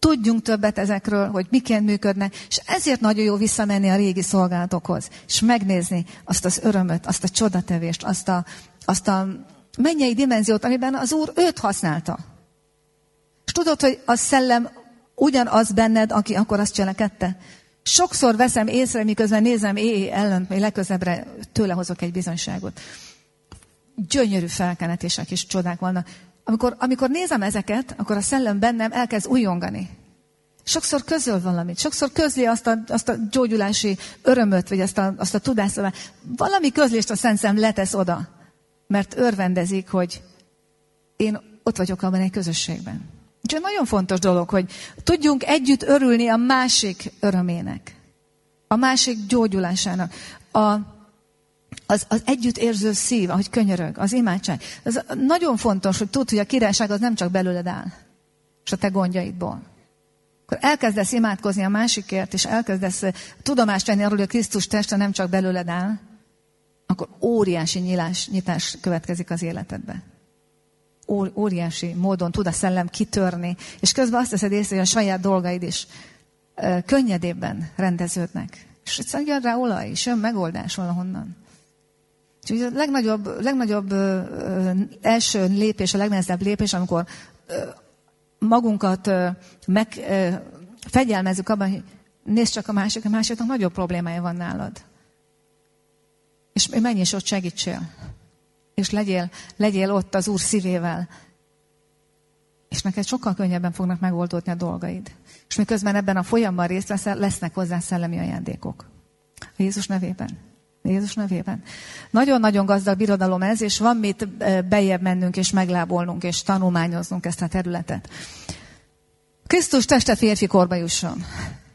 tudjunk többet ezekről, hogy miként működnek, és ezért nagyon jó visszamenni a régi szolgálatokhoz, és megnézni azt az örömöt, azt a csodatevést, azt a mennyei dimenziót, amiben az Úr őt használta. És tudod, hogy a szellem ugyanaz benned, aki akkor azt cselekedte? Sokszor veszem észre, miközben nézem ellen, hogy legközelebbre tőle hozok egy bizonyságot. Gyönyörű felkenetések és csodák vannak. Amikor nézem ezeket, akkor a szellem bennem elkezd újongani. Sokszor közöl valamit, sokszor közli azt a gyógyulási örömöt, vagy azt a tudást. Valami közlést a Szent Szellem letesz oda, mert örvendezik, hogy én ott vagyok abban egy közösségben. Úgyhogy nagyon fontos dolog, hogy tudjunk együtt örülni a másik örömének, a másik gyógyulásának, az együttérző szív, ahogy könyörög, az imádság. Ez nagyon fontos, hogy tudd, hogy a királyság az nem csak belőled áll, és a te gondjaidból. Akkor elkezdesz imádkozni a másikért, és elkezdesz tudomást venni arról, hogy a Krisztus teste nem csak belőled áll, akkor óriási nyitás következik az életedbe. Óriási módon tud a szellem kitörni, és közben azt veszed észre, hogy a saját dolgaid is könnyedébben rendeződnek. És egyszerűen rá olaj, és jön megoldás valahonnan. Úgyhogy a legnagyobb első lépés, a legnehezebb lépés, amikor magunkat fegyelmezzük abban, hogy nézd csak a másiknak nagyobb problémája van nálad. És menj is ott segítsél. És legyél ott az Úr szívével. És neked sokkal könnyebben fognak megoldódni a dolgaid. És miközben ebben a folyamban részt veszel, lesznek hozzá szellemi ajándékok. A Jézus nevében. Jézus nevében. Nagyon-nagyon gazdag birodalom ez, és van mit bejjebb mennünk, és meglábolnunk, és tanulmányoznunk ezt a területet. Krisztus teste férfi korba jusson.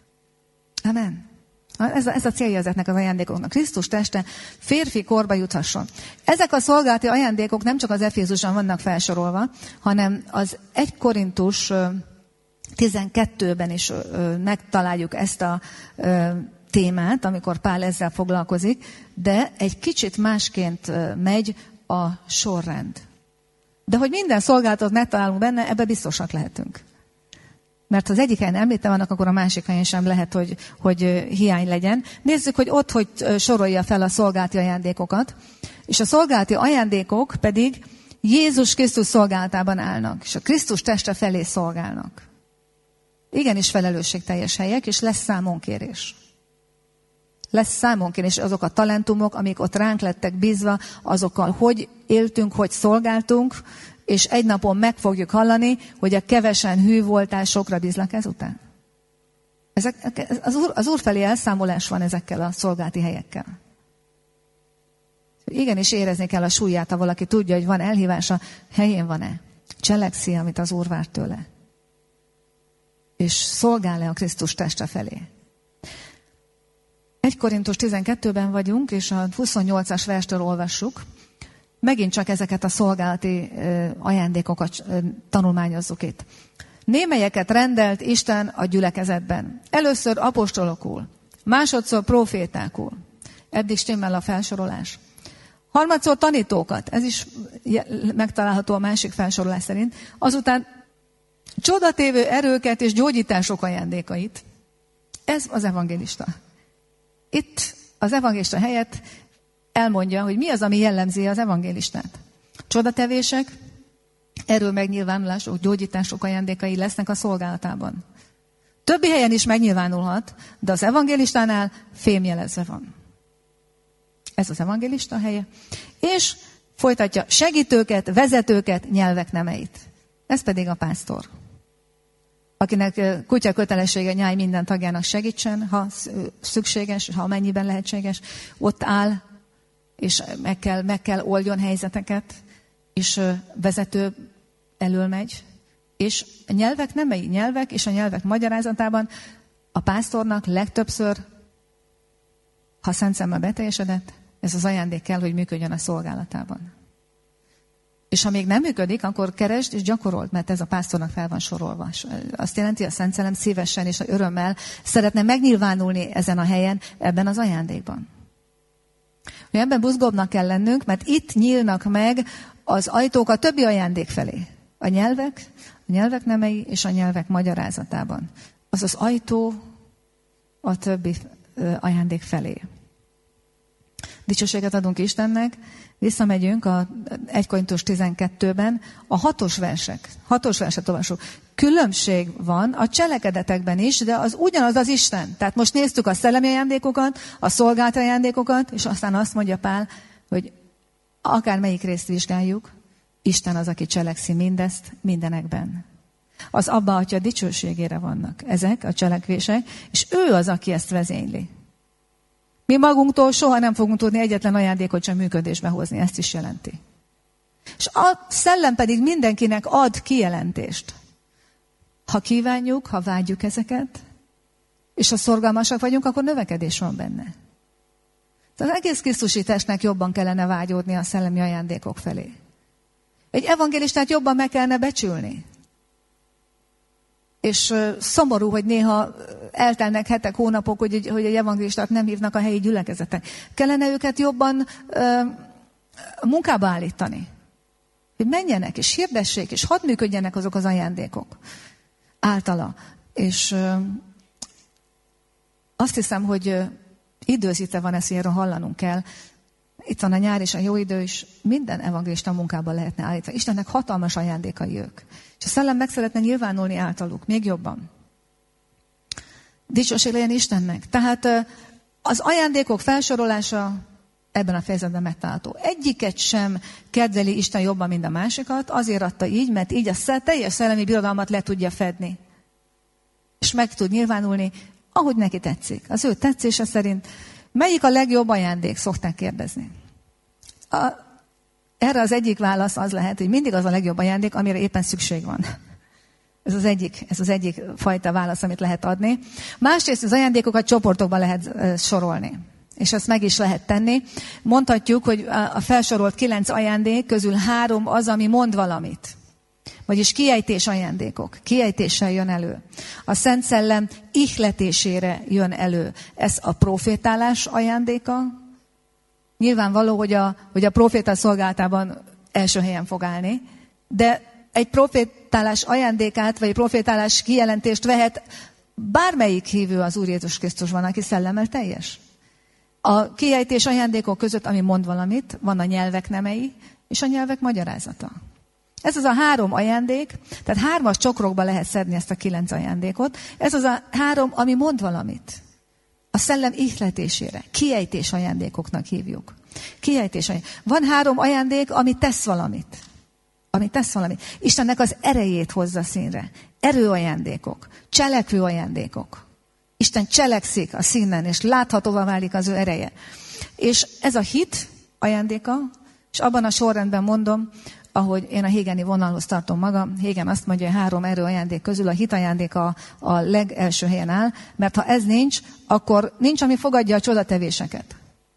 Amen. Ez a célja ezeknek az ajándékoknak. Krisztus teste férfi korba juthasson. Ezek a szolgálati ajándékok nem csak az Efézuson vannak felsorolva, hanem az 1 Korintus 12-ben is megtaláljuk ezt a témát, amikor Pál ezzel foglalkozik, de egy kicsit másként megy a sorrend. De hogy minden szolgálatot megtalálunk benne, ebbe biztosak lehetünk. Mert ha az egyik helyen említve vannak, akkor a másik helyen sem lehet, hogy hiány legyen. Nézzük, hogy ott hogy sorolja fel a szolgálati ajándékokat. És a szolgálati ajándékok pedig Jézus Krisztus szolgálatában állnak, és a Krisztus teste felé szolgálnak. Igenis felelősségteljes helyek, és lesz számonkérés. Lesz számonkérés, azok a talentumok, amik ott ránk lettek bízva, azokkal hogy éltünk, hogy szolgáltunk, és egy napon meg fogjuk hallani, hogy a kevesen hű voltál, sokra bízlak ezután. Az Úr felé elszámolás van ezekkel a szolgálati helyekkel. Igenis érezni kell a súlyát, ha valaki tudja, hogy van elhívása, helyén van-e. Cselekszi, amit az Úr vár tőle. És szolgál-e a Krisztus teste felé. 1 Korintus 12-ben vagyunk, és a 28-as verstől olvassuk. Megint csak ezeket a szolgálati ajándékokat tanulmányozzuk itt. Némelyeket rendelt Isten a gyülekezetben. Először apostolokul, másodszor profétákul. Eddig stimmel a felsorolás. Harmadszor tanítókat, ez is megtalálható a másik felsorolás szerint. Azután csodatévő erőket és gyógyítások ajándékait. Ez az evangélista. Itt az evangélista helyett elmondja, hogy mi az, ami jellemzi az evangélistát. Csodatevések, erő megnyilvánulások, gyógyítások ajándékai lesznek a szolgálatában. Többi helyen is megnyilvánulhat, de az evangélistánál fémjelezve van. Ez az evangélista helye. És folytatja segítőket, vezetőket, nyelvek nemeit. Ez pedig a pásztor. Akinek kutya kötelessége nyáj minden tagjának segítsen, ha szükséges, ha amennyiben lehetséges, ott áll, és meg kell oldjon helyzeteket, és vezető elől megy. És a nyelvek nemei, nyelvek és a nyelvek magyarázatában a pásztornak legtöbbször, ha Szent Szellemmel beteljesedett, ez az ajándék kell, hogy működjön a szolgálatában. És ha még nem működik, akkor keresd és gyakorold, mert ez a pásztornak fel van sorolva. Azt jelenti, hogy a Szent Szellem szívesen és örömmel szeretne megnyilvánulni ezen a helyen, ebben az ajándékban. Ebben buzgóbbnak kell lennünk, mert itt nyílnak meg az ajtók a többi ajándék felé. A nyelvek nemei és a nyelvek magyarázatában. Az az ajtó a többi ajándék felé. Dicsőséget adunk Istennek, visszamegyünk a 1 Korintus 12-ben, a 6-os verset olvasjuk. Különbség van a cselekedetekben is, de az ugyanaz az Isten. Tehát most néztük a szellemi ajándékokat, a szolgálati ajándékokat, és aztán azt mondja Pál, hogy akármelyik részt vizsgáljuk, Isten az, aki cselekszi mindezt mindenekben. Az Abba Atya dicsőségére vannak ezek a cselekvések, és ő az, aki ezt vezényli. Mi magunktól soha nem fogunk tudni egyetlen ajándékot sem működésbe hozni, ezt is jelenti. És a szellem pedig mindenkinek ad kijelentést. Ha kívánjuk, ha vágyjuk ezeket, és ha szorgalmasak vagyunk, akkor növekedés van benne. Az egész Krisztusi testnek jobban kellene vágyódni a szellemi ajándékok felé. Egy evangélistát jobban meg kellene becsülni. És szomorú, hogy néha eltelnek hetek, hónapok, hogy egy evangélistát nem hívnak a helyi gyülekezetek. Kellene őket jobban munkába állítani. Hogy menjenek, és hirdessék, és hadd működjenek azok az ajándékok általa. És azt hiszem, hogy időzítve van ezt, hogy erről hallanunk kell. Itt van a nyár és a jó idő is, minden evangélista munkában lehetne állítani. Istennek hatalmas ajándékai ők. És a szellem meg szeretne nyilvánulni általuk, még jobban. Dicsőség legyen Istennek. Tehát az ajándékok felsorolása ebben a fejezetben megtalálható. Egyiket sem kedveli Isten jobban, mint a másikat, azért adta így, mert így a teljes szellemi birodalmat le tudja fedni. És meg tud nyilvánulni, ahogy neki tetszik. Az ő tetszése szerint. Melyik a legjobb ajándék, szokták kérdezni. Erre az egyik válasz az lehet, hogy mindig az a legjobb ajándék, amire éppen szükség van. Ez az egyik fajta válasz, amit lehet adni. Másrészt az ajándékokat csoportokba lehet sorolni. És ezt meg is lehet tenni. Mondhatjuk, hogy a felsorolt 9 ajándék közül 3 az, ami mond valamit. Vagyis kiejtés ajándékok. Kiejtéssel jön elő. A Szent Szellem ihletésére jön elő. Ez a profétálás ajándéka. Nyilvánvaló, hogy a proféta szolgálatában első helyen fog állni. De egy profétálás ajándékát, vagy egy profétálás kijelentést vehet bármelyik hívő az Úr Jézus Krisztusban, aki szellemmel teljes. A kiejtés ajándékok között, ami mond valamit, van a nyelvek nemei, és a nyelvek magyarázata. Ez az a 3 ajándék, tehát 3-as csokrokba lehet szedni ezt a 9 ajándékot. Ez az a 3, ami mond valamit. A szellem ihletésére. Kiejtés ajándékoknak hívjuk. Kiejtés ajándék. Van 3 ajándék, ami tesz valamit. Ami tesz valamit. Istennek az erejét hozza színre. Erőajándékok. Cselekvő ajándékok. Isten cselekszik a színen, és láthatóvá válik az ő ereje. És ez a hit ajándéka, és abban a sorrendben mondom, ahogy én a Hégeni vonalhoz tartom magam. Hégen azt mondja, hogy 3 erőajándék közül a hit ajándéka a legelső helyen áll, mert ha ez nincs, akkor nincs, ami fogadja a csodatevéseket.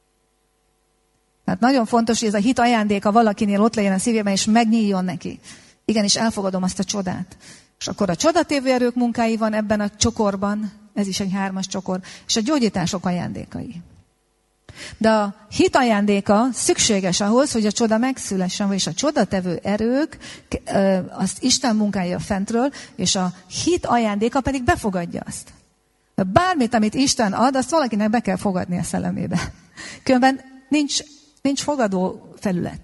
Tehát nagyon fontos, hogy ez a hit ajándéka valakinél ott legyen a szívében, és megnyíljon neki. Igenis, elfogadom azt a csodát. És akkor a csodatévő erők munkái van ebben a csokorban, ez is egy 3-as csokor, és a gyógyítások ajándékai. De a hit ajándéka szükséges ahhoz, hogy a csoda megszülessen, vagyis a csodatevő erők, azt Isten munkája fentről, és a hit ajándéka pedig befogadja azt. Bármit, amit Isten ad, azt valakinek be kell fogadni a szellemébe. Különben nincs fogadó felület.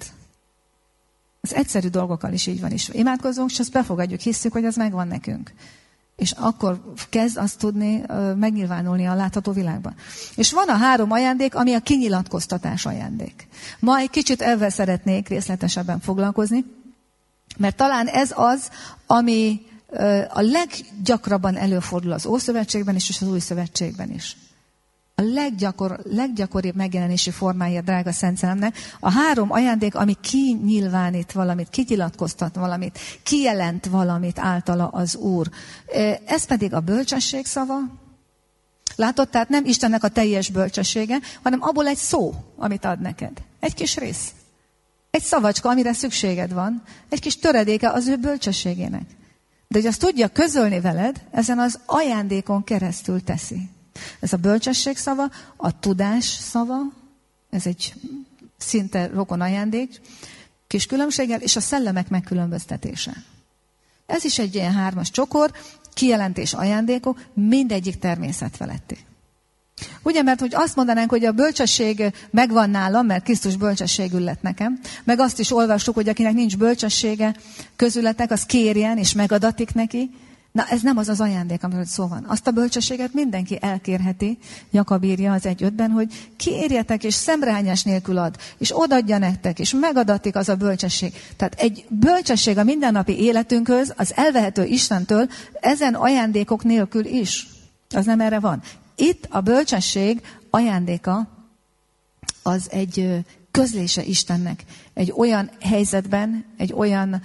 Az egyszerű dolgokkal is így van is. Imádkozunk, és azt befogadjuk, hisszük, hogy az megvan nekünk. És akkor kezd azt tudni megnyilvánulni a látható világban. És van a 3 ajándék, ami a kinyilatkoztatás ajándék. Ma egy kicsit ezzel szeretnék részletesebben foglalkozni, mert talán ez az, ami a leggyakrabban előfordul az Ószövetségben is, és az Új Szövetségben is. A leggyakoribb megjelenési formája, drága Szent Szellemnek, a 3 ajándék, ami kinyilvánít valamit, kinyilatkoztat valamit, kijelent valamit általa az Úr. Ez pedig a bölcsesség szava. Látod, tehát nem Istennek a teljes bölcsessége, hanem abból egy szó, amit ad neked. Egy kis rész. Egy szavacska, amire szükséged van. Egy kis töredéke az ő bölcsességének. De hogy azt tudja közölni veled, ezen az ajándékon keresztül teszi. Ez a bölcsesség szava, a tudás szava, ez egy szinte rokon ajándék, kis különbséggel, és a szellemek megkülönböztetése. Ez is egy ilyen 3-as csokor, kijelentés, ajándékok, mindegyik természetfeletti. Ugye, mert hogy azt mondanánk, hogy a bölcsesség megvan nálam, mert Krisztus bölcsességül lett nekem, meg azt is olvassuk, hogy akinek nincs bölcsessége közületek, az kérjen, és megadatik neki. Na, ez nem az az ajándék, amiről szó van. Azt a bölcsességet mindenki elkérheti, Jakab írja az 1:5-ben, hogy kérjetek, és szemrehányás nélkül ad, és odadja nektek, és megadatik az a bölcsesség. Tehát egy bölcsesség a mindennapi életünkhöz, az elvehető Istentől, ezen ajándékok nélkül is. Az nem erre van. Itt a bölcsesség ajándéka az egy közlése Istennek. Egy olyan helyzetben, egy olyan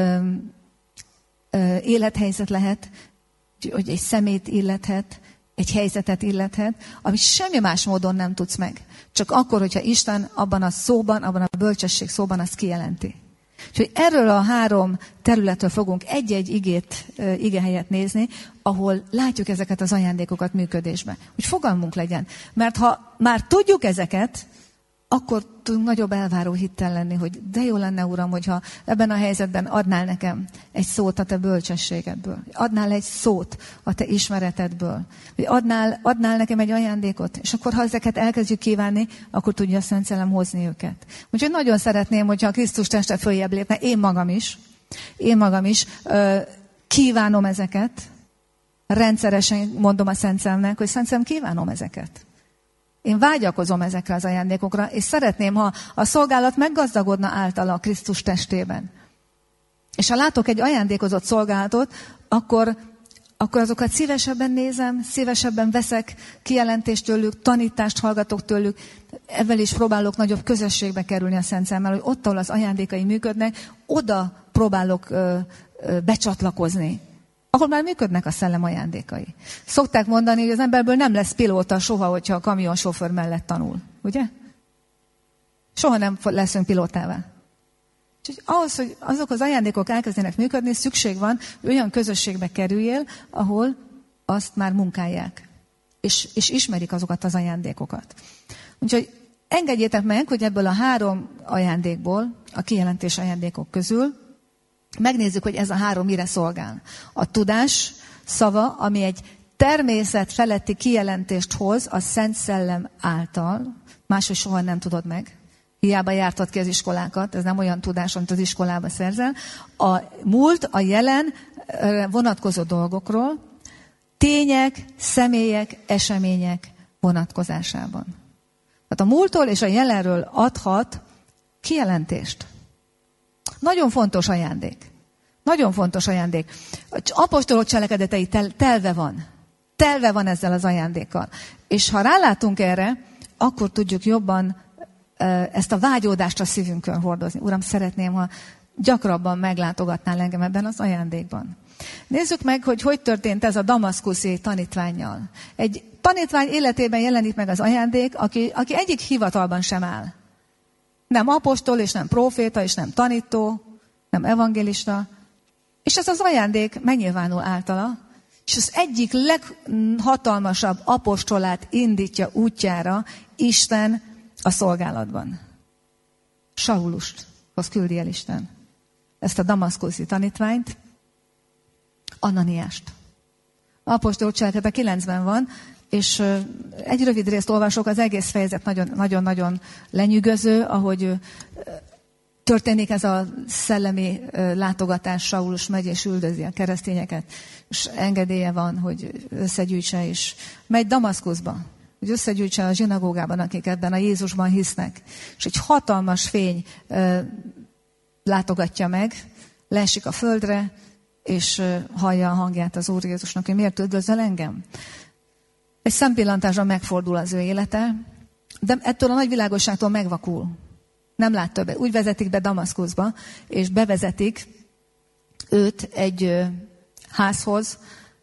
élethelyzet lehet, hogy egy szemét illethet, egy helyzetet illethet, amit semmi más módon nem tudsz meg. Csak akkor, hogyha Isten abban a szóban, abban a bölcsesség szóban azt kijelenti. Úgyhogy erről a 3 területről fogunk egy-egy igehelyet nézni, ahol látjuk ezeket az ajándékokat működésbe. Hogy fogalmunk legyen. Mert ha már tudjuk ezeket, akkor tudunk nagyobb elváró hittel lenni, hogy de jó lenne, Uram, hogyha ebben a helyzetben adnál nekem egy szót a te bölcsességedből. Adnál egy szót a te ismeretedből. Vagy adnál nekem egy ajándékot. És akkor, ha ezeket elkezdjük kívánni, akkor tudja a Szent Szellem hozni őket. Úgyhogy nagyon szeretném, hogyha a Krisztus teste följebb lépne, én magam is kívánom ezeket. Rendszeresen mondom a Szent Szellemnek, hogy Szent Szellem, kívánom ezeket. Én vágyakozom ezekre az ajándékokra, és szeretném, ha a szolgálat meggazdagodna általa a Krisztus testében. És ha látok egy ajándékozott szolgálatot, akkor azokat szívesebben nézem, szívesebben veszek kijelentést tőlük, tanítást hallgatok tőlük, ebben is próbálok nagyobb közösségbe kerülni a Szent Szellemmel, hogy ott, ahol az ajándékai működnek, oda próbálok becsatlakozni. Ahol már működnek a szellem ajándékai. Szokták mondani, hogy az emberből nem lesz pilóta soha, hogyha a kamionsofőr mellett tanul. Ugye? Soha nem leszünk pilótává. Úgyhogy ahhoz, hogy azok az ajándékok elkezdenek működni, szükség van, hogy olyan közösségbe kerüljél, ahol azt már munkálják. És ismerik azokat az ajándékokat. Úgyhogy engedjétek meg, hogy ebből a 3 ajándékból, a kijelentés ajándékok közül, megnézzük, hogy ez a 3 mire szolgál. A tudás szava, ami egy természet feletti kijelentést hoz a Szent Szellem által, máshogy soha nem tudod meg. Hiába jártad ki az iskolákat, ez nem olyan tudás, amit az iskolába szerzel. A múlt, a jelen vonatkozó dolgokról, tények, személyek, események vonatkozásában. Tehát a múlttól és a jelenről adhat kijelentést. Nagyon fontos ajándék. Nagyon fontos ajándék. Apostolok cselekedetei telve van. Telve van ezzel az ajándékkal. És ha rálátunk erre, akkor tudjuk jobban ezt a vágyódást a szívünkön hordozni. Uram, szeretném, ha gyakrabban meglátogatnál engem ebben az ajándékban. Nézzük meg, hogy történt ez a damaszkuszi tanítvánnyal. Egy tanítvány életében jelenik meg az ajándék, aki egyik hivatalban sem áll. Nem apostol, és nem próféta, és nem tanító, nem evangélista. És ez az ajándék megnyilvánul általa, és az egyik leghatalmasabb apostolát indítja útjára Isten a szolgálatban. Saulusthoz küldi el Isten ezt a damaszkuszi tanítványt, Ananiást. Apostolok cselekedete 9-ben van, és egy rövid részt olvasok, az egész fejezet nagyon-nagyon lenyűgöző, ahogy történik ez a szellemi látogatás, Saulus megy és üldözi a keresztényeket, és engedélye van, hogy összegyűjtse, és megy Damaszkuszba, hogy összegyűjtse a zsinagógában, akik ebben a Jézusban hisznek. És egy hatalmas fény látogatja meg, leesik a földre, és hallja a hangját az Úr Jézusnak, hogy miért üdvözöl engem. Egy szempillantásra megfordul az ő élete, de ettől a nagy világosságtól megvakul. Nem lát többet. Úgy vezetik be Damaszkuszba, és bevezetik őt egy házhoz,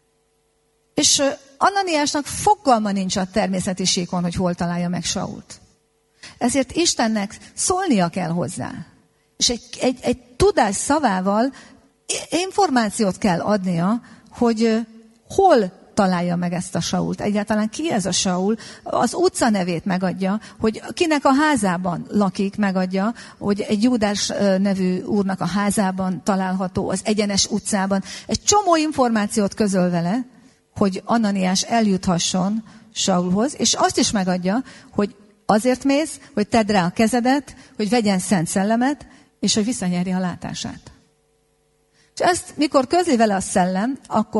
és Ananiásnak fogalma nincs a természeti síkon, hogy hol találja meg Sault. Ezért Istennek szólnia kell hozzá. És egy tudás szavával információt kell adnia, hogy hol találja meg ezt a Sault? Egyáltalán ki ez a Saul? Az utca nevét megadja, hogy kinek a házában lakik, megadja, hogy egy Júdás nevű úrnak a házában található, az Egyenes utcában. Egy csomó információt közöl vele, hogy Ananiás eljuthasson Saulhoz, és azt is megadja, hogy azért mész, hogy tedd rá a kezedet, hogy vegyen szent szellemet, és hogy visszanyerje a látását. És ezt, mikor közli vele a szellem,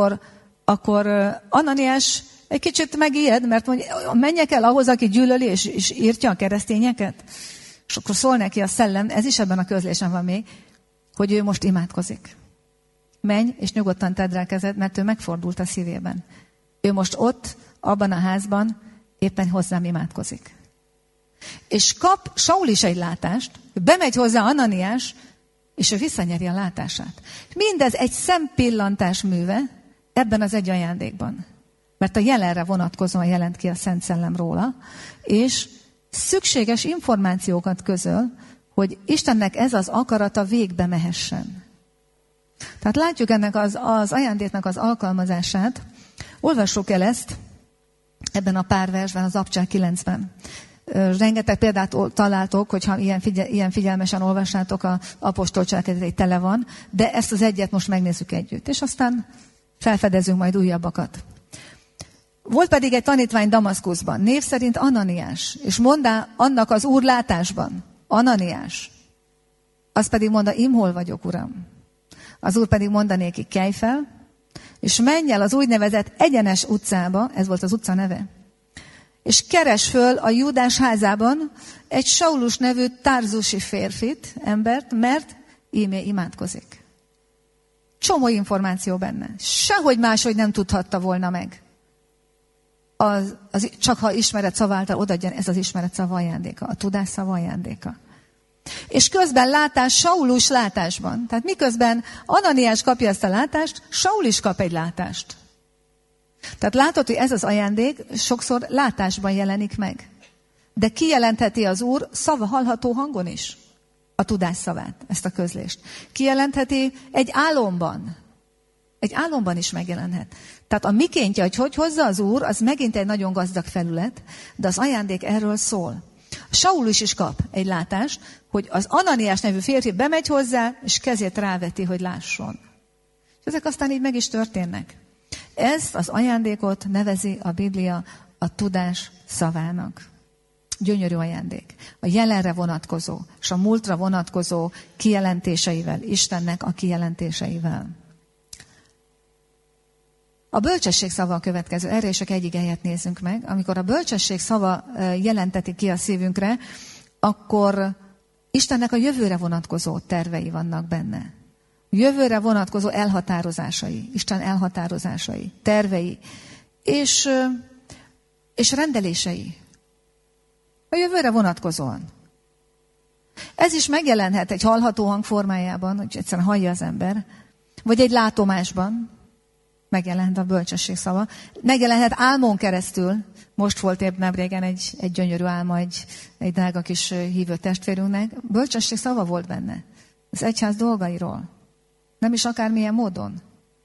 akkor Ananiás egy kicsit megijed, mert mondja, menjek el ahhoz, aki gyűlöli és írtja a keresztényeket. És akkor szól neki a szellem, ez is ebben a közlésen van még, hogy ő most imádkozik. Menj, és nyugodtan tedd rá a kezed, mert ő megfordult a szívében. Ő most ott, abban a házban éppen hozzám imádkozik. És kap Saul is egy látást, bemegy hozzá Ananiás, és ő visszanyeri a látását. Mindez egy szempillantás műve ebben az egy ajándékban. Mert a jelenre vonatkozóan jelent ki a Szent Szellem róla, és szükséges információkat közöl, hogy Istennek ez az akarata végbe mehessen. Tehát látjuk ennek az ajándéknak az alkalmazását. Olvassuk el ezt ebben a pár versben, az Abcsák 9-ben. Rengeteg példát találtok, hogyha ilyen figyelmesen olvassátok, az apostolcselekedetei tele van, de ezt az egyet most megnézzük együtt, és aztán felfedezünk majd újabbakat. Volt pedig egy tanítvány Damaszkuszban, név szerint Ananiás, és mondá annak az úr látásban, Ananiás. Az pedig mondta, imhol vagyok, uram. Az úr pedig mondanéki, kelj fel, és menj el az úgynevezett Egyenes utcába, ez volt az utca neve, és keres föl a Júdás házában egy Saulus nevű tarzusi férfit, embert, mert íme imádkozik. Csomó információ benne. Sehogy máshogy nem tudhatta volna meg. Csak ha ismeret szava által odaadjan, ez az ismeret szava ajándéka, a tudás szava ajándéka. És közben látás Saulus látásban. Tehát miközben Ananiás kapja ezt a látást, Saul is kap egy látást. Tehát látod, hogy ez az ajándék sokszor látásban jelenik meg. De kijelentheti az Úr szava hallható hangon is a tudás szavát, ezt a közlést. Kijelentheti egy álomban. Egy álomban is megjelenhet. Tehát a mikéntje, hogy hozza az Úr, az megint egy nagyon gazdag felület, de az ajándék erről szól. Saul is kap egy látást, hogy az Ananiás nevű férfi bemegy hozzá, és kezét ráveti, hogy lásson. És ezek aztán így meg is történnek. Ezt az ajándékot nevezi a Biblia a tudás szavának. Gyönyörű ajándék. A jelenre vonatkozó, és a múltra vonatkozó kijelentéseivel, Istennek a kijelentéseivel. A bölcsesség szava a következő. Erre is csak egy igéjét nézzünk meg. Amikor a bölcsesség szava jelenteti ki a szívünkre, akkor Istennek a jövőre vonatkozó tervei vannak benne. Jövőre vonatkozó elhatározásai, Isten elhatározásai, tervei, és rendelései. A jövőre vonatkozóan. Ez is megjelenhet egy hallható hang formájában, hogy egyszerűen hallja az ember, vagy egy látomásban, megjelenhet a bölcsesség szava. Megjelenhet álmon keresztül. Most volt épp nem régen egy gyönyörű álma egy drága kis hívő testvérünknek. Bölcsesség szava volt benne. Az egyház dolgairól. Nem is akármilyen módon.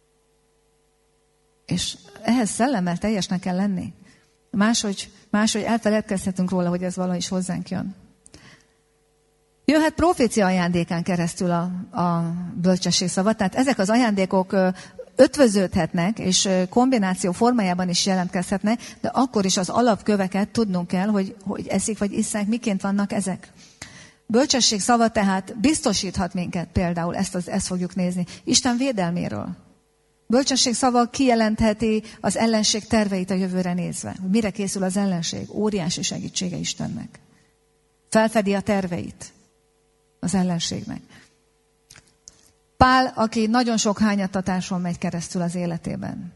És ehhez szellemmel teljesnek kell lenni. Máshogy elfeledkezhetünk róla, hogy ez valahogy is hozzánk jön. Jöhet profécia ajándékán keresztül a bölcsesség szava. Tehát ezek az ajándékok ötvöződhetnek, és kombináció formájában is jelentkezhetnek, de akkor is az alapköveket tudnunk kell, hogy eszik vagy isszák, miként vannak ezek. Bölcsesség szava tehát biztosíthat minket, például ezt fogjuk nézni, Isten védelméről. Bölcsesség szava kijelentheti az ellenség terveit a jövőre nézve. Hogy mire készül az ellenség? Óriási segítsége Istennek. Felfedi a terveit az ellenségnek. Pál, aki nagyon sok hányattatáson megy keresztül az életében.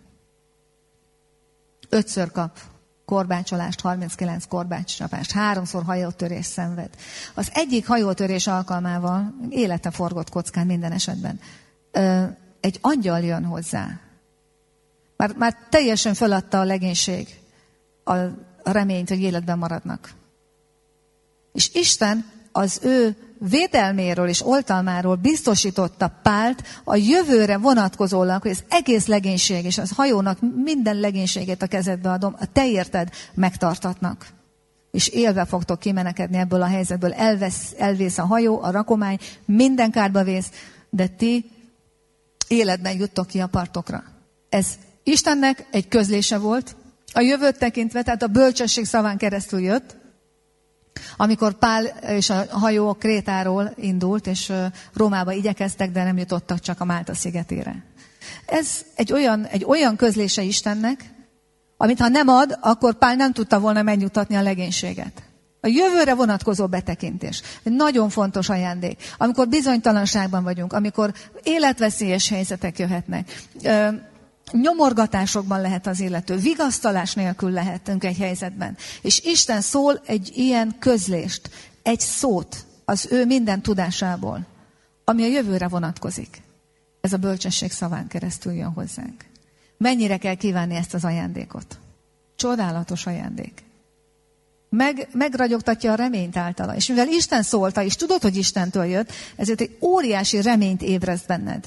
5-ször kap korbácsolást, 39 korbácscsapást, 3-szor hajótörés szenved. Az egyik hajótörés alkalmával élete forgott kockán minden esetben. Egy angyal jön hozzá. Már teljesen föladta a legénység a reményt, hogy életben maradnak. És Isten az ő védelméről és oltalmáról biztosította Pált a jövőre vonatkozólag, hogy az egész legénység és az hajónak minden legénységét a kezedbe adom, a te érted megtartatnak. És élve fogtok kimenekedni ebből a helyzetből. Elvész a hajó, a rakomány, minden kárba vész, de ti életben juttok ki a partokra. Ez Istennek egy közlése volt, a jövőt tekintve, tehát a bölcsesség szaván keresztül jött, amikor Pál és a hajó Krétáról indult, és Rómába igyekeztek, de nem jutottak csak a Málta szigetére. Ez egy olyan közlése Istennek, amit ha nem ad, akkor Pál nem tudta volna megnyugtatni a legénységet. A jövőre vonatkozó betekintés. Egy nagyon fontos ajándék. Amikor bizonytalanságban vagyunk, amikor életveszélyes helyzetek jöhetnek, nyomorgatásokban lehet az illető, vigasztalás nélkül lehetünk egy helyzetben. És Isten szól egy ilyen közlést, egy szót az ő minden tudásából, ami a jövőre vonatkozik. Ez a bölcsesség szaván keresztül jön hozzánk. Mennyire kell kívánni ezt az ajándékot? Csodálatos ajándék. Megragyogtatja a reményt általa. És mivel Isten szólta, és tudod, hogy Istentől jött, ezért egy óriási reményt ébreszt benned.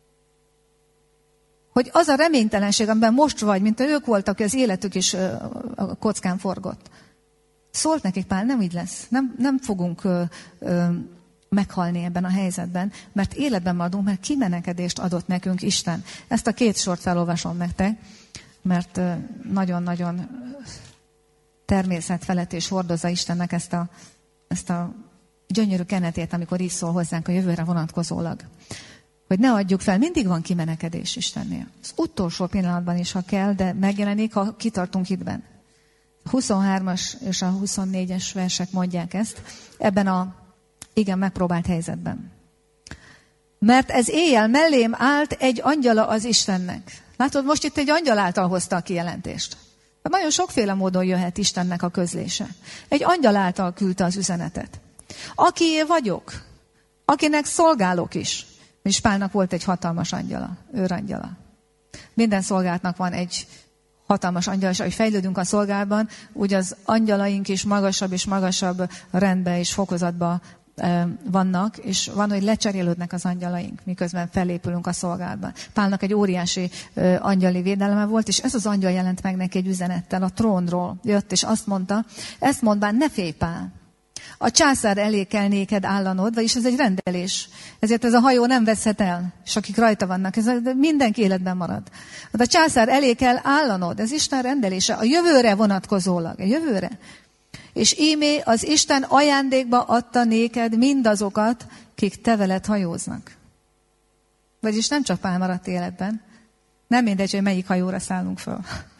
Hogy az a reménytelenség, amiben most vagy, mint ők voltak, hogy az életük is a kockán forgott. Szólt nekik Pál, nem így lesz. Nem fogunk meghalni ebben a helyzetben, mert életben maradunk, mert kimenekedést adott nekünk Isten. Ezt a 2 sort felolvasom nektek, mert nagyon-nagyon természet felett és hordozza Istennek ezt a gyönyörű kenetét, amikor így szól hozzánk a jövőre vonatkozólag. Hogy ne adjuk fel, mindig van kimenekedés Istennél. Az utolsó pillanatban is, ha kell, de megjelenik, ha kitartunk hitben. 23-as és a 24-es versek mondják ezt, ebben a igen megpróbált helyzetben. Mert ez éjjel mellém állt egy angyala az Istennek. Látod, most itt egy angyal által hozta a kijelentést. De nagyon sokféle módon jöhet Istennek a közlése. Egy angyal által küldte az üzenetet. Akié vagyok, akinek szolgálok is. És Pálnak volt egy hatalmas angyala, őrangyala. Minden szolgálatnak van egy hatalmas angyal, és ahogy fejlődünk a szolgálatban, úgy az angyalaink is magasabb és magasabb rendbe és fokozatba vannak, és van, hogy lecserélődnek az angyalaink, miközben felépülünk a szolgálatban. Pálnak egy óriási angyali védelme volt, és ez az angyal jelent meg neki egy üzenettel, a trónról jött, és azt mondta, ezt mondván, ne félj Pál, a császár elé kell néked állanod, vagyis ez egy rendelés. Ezért ez a hajó nem veszhet el, és akik rajta vannak, ez mindenki életben marad. De a császár elé kell állanod, ez Isten rendelése, a jövőre vonatkozólag, a jövőre. És ímé az Isten ajándékba adta néked mindazokat, kik te veled hajóznak. Vagyis nem csak Pál maradt életben, nem mindegy, hogy melyik hajóra szállunk föl.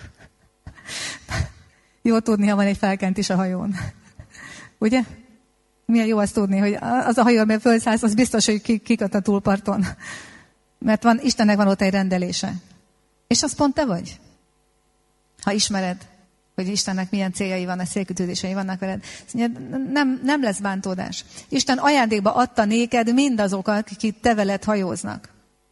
Jó tudni, ha van egy felkent is a hajón. Ugye? Milyen jó azt tudni, hogy az a hajó, amely fölszállsz, az biztos, hogy kiköt a túlparton. Mert Istennek van ott egy rendelése. És az pont te vagy. Ha ismered, hogy Istennek milyen céljai vannak, célkitűzései vannak veled, nem lesz bántódás. Isten ajándékba adta néked mindazokat, akik te veled hajóznak.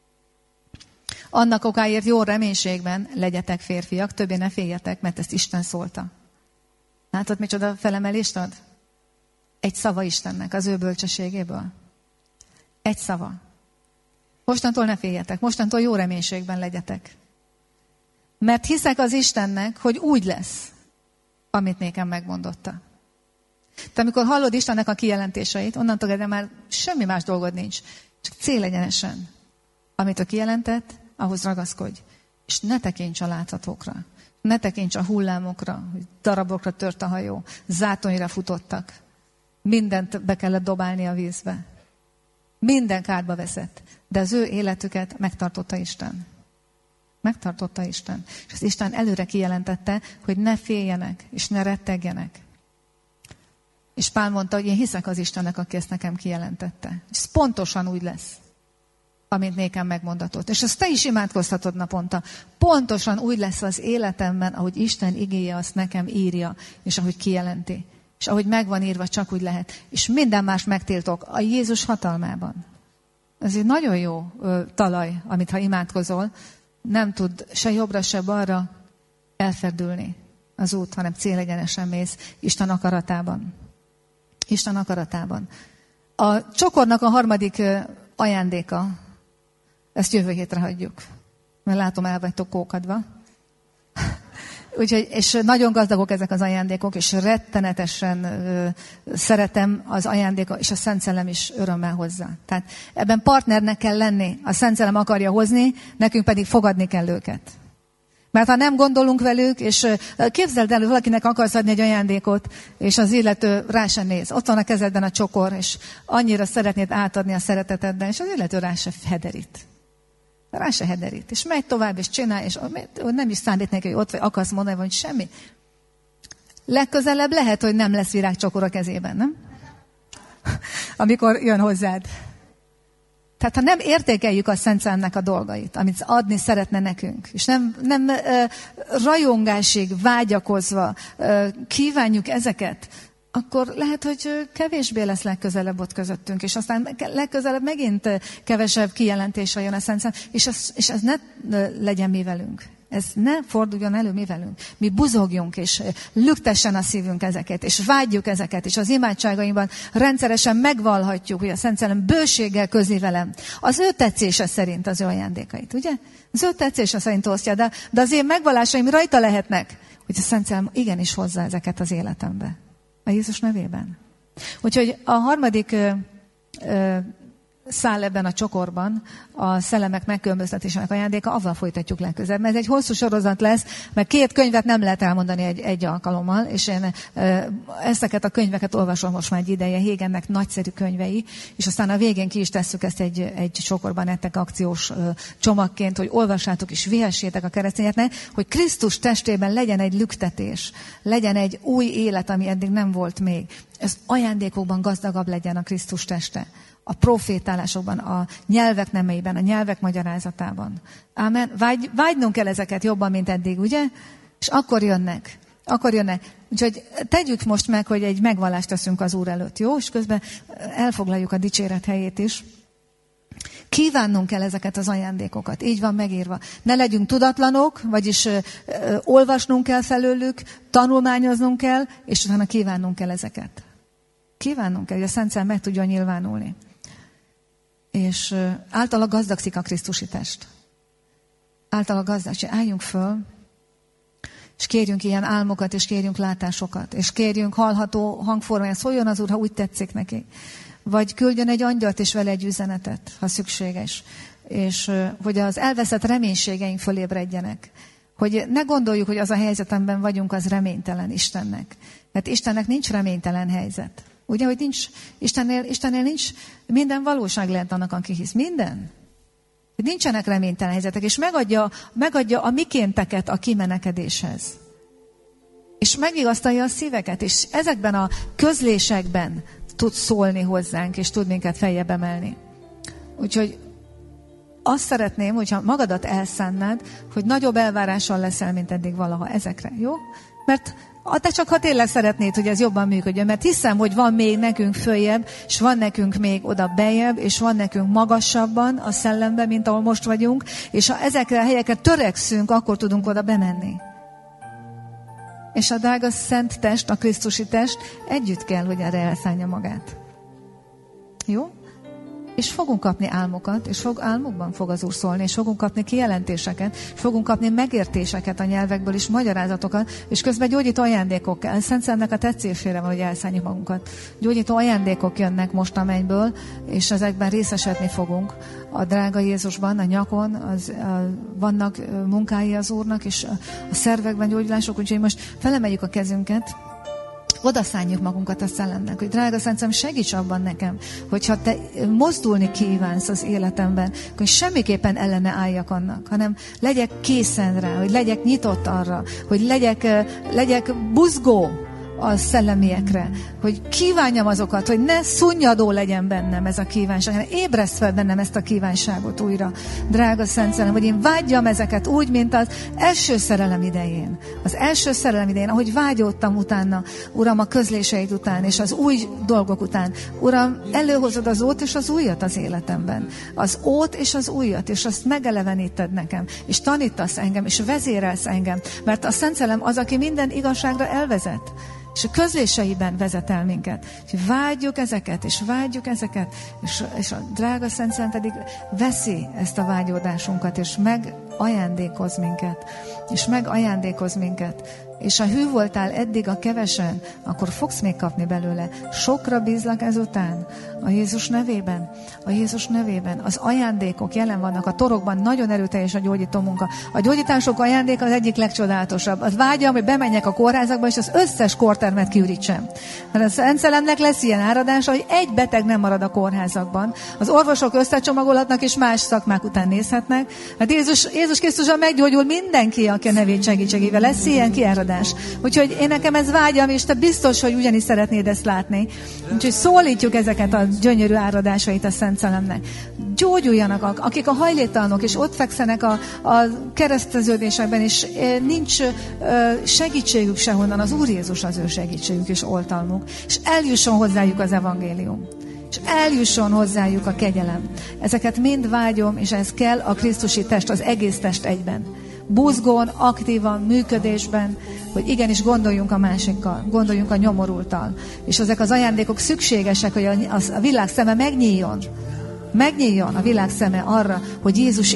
Annak okáért jó reménységben legyetek férfiak, többé ne féljetek, mert ezt Isten szólta. Látod, micsoda felemelést ad? Egy szava Istennek, az ő bölcsességéből. Egy szava. Mostantól ne féljetek, mostantól jó reménységben legyetek. Mert hiszek az Istennek, hogy úgy lesz, amit nékem megmondotta. Te amikor hallod Istennek a kijelentéseit, onnantól kezdve már semmi más dolgod nincs. Csak célegyenesen. Amit ő kijelentett, ahhoz ragaszkodj. És ne tekints a láthatókra. Ne tekints a hullámokra, hogy darabokra tört a hajó, zátonyra futottak. Mindent be kellett dobálni a vízbe. Minden kárba veszett. De az ő életüket megtartotta Isten. Megtartotta Isten. És az Isten előre kijelentette, hogy ne féljenek, és ne rettegjenek. És Pál mondta, hogy én hiszek az Istennek, aki ezt nekem kijelentette. És ez pontosan úgy lesz, amint nékem megmondatott. És ezt te is imádkozhatod naponta. Pontosan úgy lesz az életemben, ahogy Isten igéje azt nekem írja, és ahogy kijelenti. És ahogy megvan írva, csak úgy lehet. És minden más megtiltok a Jézus hatalmában. Ez egy nagyon jó talaj, amit ha imádkozol, nem tud se jobbra, se balra elferdülni az út, hanem célegyenesen mész Isten akaratában. Isten akaratában. A csokornak a harmadik ajándéka, ezt jövő hétre hagyjuk, mert látom, el vagytok kókadva. Úgyhogy, és nagyon gazdagok ezek az ajándékok, és rettenetesen szeretem az ajándékot, és a Szent Szellem is örömmel hozza. Tehát ebben partnernek kell lenni. A Szent Szellem akarja hozni, nekünk pedig fogadni kell őket. Mert ha nem gondolunk velük, és képzeld el, hogy valakinek akarsz adni egy ajándékot, és az illető rá sem néz. Ott van a kezedben a csokor, és annyira szeretnéd átadni a szereteteddel, és az illető rá se hederít. Rá se hederít. És megy tovább, és csinál, és nem is számít neki, hogy ott vagy, akarsz mondani, vagy semmi. Legközelebb lehet, hogy nem lesz virágcsokor a kezében, nem? Amikor jön hozzád. Tehát ha nem értékeljük a Szent Szellemnek a dolgait, amit adni szeretne nekünk, és nem rajongásig, vágyakozva kívánjuk ezeket, akkor lehet, hogy kevésbé lesz legközelebb ott közöttünk, és aztán legközelebb megint kevesebb kijelentésre jön a Szent Szellem, és ez ne legyen mi velünk. Ez ne forduljon elő mi velünk. Mi buzogjunk, és lüktessen a szívünk ezeket, és vágyjuk ezeket, és az imádságainkban rendszeresen megvallhatjuk, hogy a Szent Szellem bőséggel közli velem. Az ő tetszése szerint az ő ajándékait, ugye? Az ő tetszése szerint osztja, de az én megvallásaim rajta lehetnek, hogy a Szent Szellem igenis hozza ezeket az életembe. A Jézus nevében. Úgyhogy a harmadik szál ebben a csokorban a szellemek megkülönböztetésének ajándéka, avval folytatjuk legközelebb. Mert ez egy hosszú sorozat lesz, mert 2 könyvet nem lehet elmondani egy alkalommal, és én ezeket a könyveket olvasom most már egy ideje, Hégennek nagyszerű könyvei, és aztán a végén ki is tesszük ezt egy csokorban, nektek akciós csomagként, hogy olvassátok és vihessétek a keresztényeknek, hogy Krisztus testében legyen egy lüktetés, legyen egy új élet, ami eddig nem volt még. Ez ajándékokban gazdagabb legyen a Krisztus teste. A profétálásokban, a nyelvek nemeiben, a nyelvek magyarázatában. Ámen. Vágynunk kell ezeket jobban, mint eddig, ugye? És akkor jönnek. Úgyhogy tegyük most meg, hogy egy megvallást teszünk az Úr előtt, jó? És közben elfoglaljuk a dicséret helyét is. Kívánnunk kell ezeket az ajándékokat. Így van megírva. Ne legyünk tudatlanok, vagyis olvasnunk kell felőlük, tanulmányoznunk kell, és utána kívánnunk kell ezeket. Kívánnunk kell, hogy a Szent Szellem meg tudjon nyilvánulni. És általa gazdagszik a Krisztusi test. Általa gazdagszik. Álljunk föl, és kérjünk ilyen álmokat, és kérjünk látásokat, és kérjünk hallható hangformáján, szóljon az Úr, ha úgy tetszik neki. Vagy küldjön egy angyalt, és vele egy üzenetet, ha szükséges. És hogy az elveszett reménységeink fölébredjenek. Hogy ne gondoljuk, hogy az a helyzetemben vagyunk, az reménytelen Istennek. Mert Istennek nincs reménytelen helyzet. Ugye, hogy nincs, Istennél nincs, minden valóság lehet annak, aki hisz. Minden. Hogy nincsenek reménytelen helyzetek, és megadja a mikénteket a kimenekedéshez. És megvigasztalja a szíveket, és ezekben a közlésekben tud szólni hozzánk, és tud minket feljebb emelni. Úgyhogy azt szeretném, hogyha magadat elszánnád, hogy nagyobb elvárással leszel, mint eddig valaha ezekre, jó? Mert te csak ha tényleg szeretnéd, hogy ez jobban működjön, mert hiszem, hogy van még nekünk följebb, és van nekünk még oda bejebb, és van nekünk magasabban a szellemben, mint ahol most vagyunk, és ha ezekre a helyekre törekszünk, akkor tudunk oda bemenni. És a drága szent test, a Krisztusi test együtt kell, hogy erre elszánja magát. Jó? És fogunk kapni álmokat, és álmokban fog az Úr szólni, és fogunk kapni kijelentéseket, és fogunk kapni megértéseket a nyelvekből is, magyarázatokat, és közben gyógyító ajándékok. A Szent Szellemnek a tetszésére van, hogy elszálljuk magunkat. Gyógyító ajándékok jönnek most a mennyből, és ezekben részesedni fogunk. A drága Jézusban, a nyakon vannak munkái az Úrnak, és a szervekben gyógyulások, úgyhogy most felemeljük a kezünket, odaszánjuk magunkat a Szellemnek, hogy drága Szent Szellem, segíts abban nekem, hogyha te mozdulni kívánsz az életemben, hogy semmiképpen ellene álljak annak, hanem legyek készen rá, hogy legyek nyitott arra, hogy legyek buzgó a szellemiekre, hogy kívánjam azokat, hogy ne szunnyadó legyen bennem ez a kívánság, hanem ébreszt fel bennem ezt a kívánságot újra. Drága Szent Szellem, hogy én vágyjam ezeket úgy, mint az első szerelem idején. Az első szerelem idején, ahogy vágyódtam utána, Uram, a közléseid után, és az új dolgok után. Uram, előhozod az ót és az újat az életemben. Az ót és az újat, és azt megeleveníted nekem, és tanítasz engem, és vezérelsz engem, mert a Szent Szellem az, aki minden igazságra elvezet. És a közléseiben vezet el minket. És vágyjuk ezeket, és a drága Szent Szellem pedig veszi ezt a vágyódásunkat, és megajándékoz minket. És ha hű voltál eddig a kevesen, akkor fogsz még kapni belőle. Sokra bízlak ezután, a Jézus nevében. Az ajándékok jelen vannak a torokban, nagyon erőteljes a gyógyító munka. A gyógyítások ajándéka az egyik legcsodálatosabb. Az vágyam, hogy bemenjek a kórházakba, és az összes kórtermet kiürítsem. Mert a Szent Szellemnek lesz ilyen áradása, hogy egy beteg nem marad a kórházakban. Az orvosok összecsomagolhatnak, és más szakmák után nézhetnek. Hát Jézus Krisztuson meggyógyul mindenki, aki a nevét segítségével. Lesz ilyen kiáradás. Úgyhogy én nekem ez vágyam, és te biztos, hogy ugyanis szeretnéd ezt látni. Úgyhogy szólítjuk ezeket a gyönyörű áradásait a Szent Szellemnek. Gyógyuljanak, akik a hajléktalanok, és ott fekszenek a kereszteződésekben, és nincs segítségük sehonnan. Az Úr Jézus az ő segítségük és oltalmuk. És eljusson hozzájuk az evangélium. És eljusson hozzájuk a kegyelem. Ezeket mind vágyom, és ez kell a krisztusi test, az egész test egyben. Buzgón, aktívan, működésben, hogy igenis gondoljunk a másikkal, gondoljunk a nyomorultal. És ezek az ajándékok szükségesek, hogy a világ szeme megnyíljon. Megnyíljon a világ szeme arra, hogy Jézus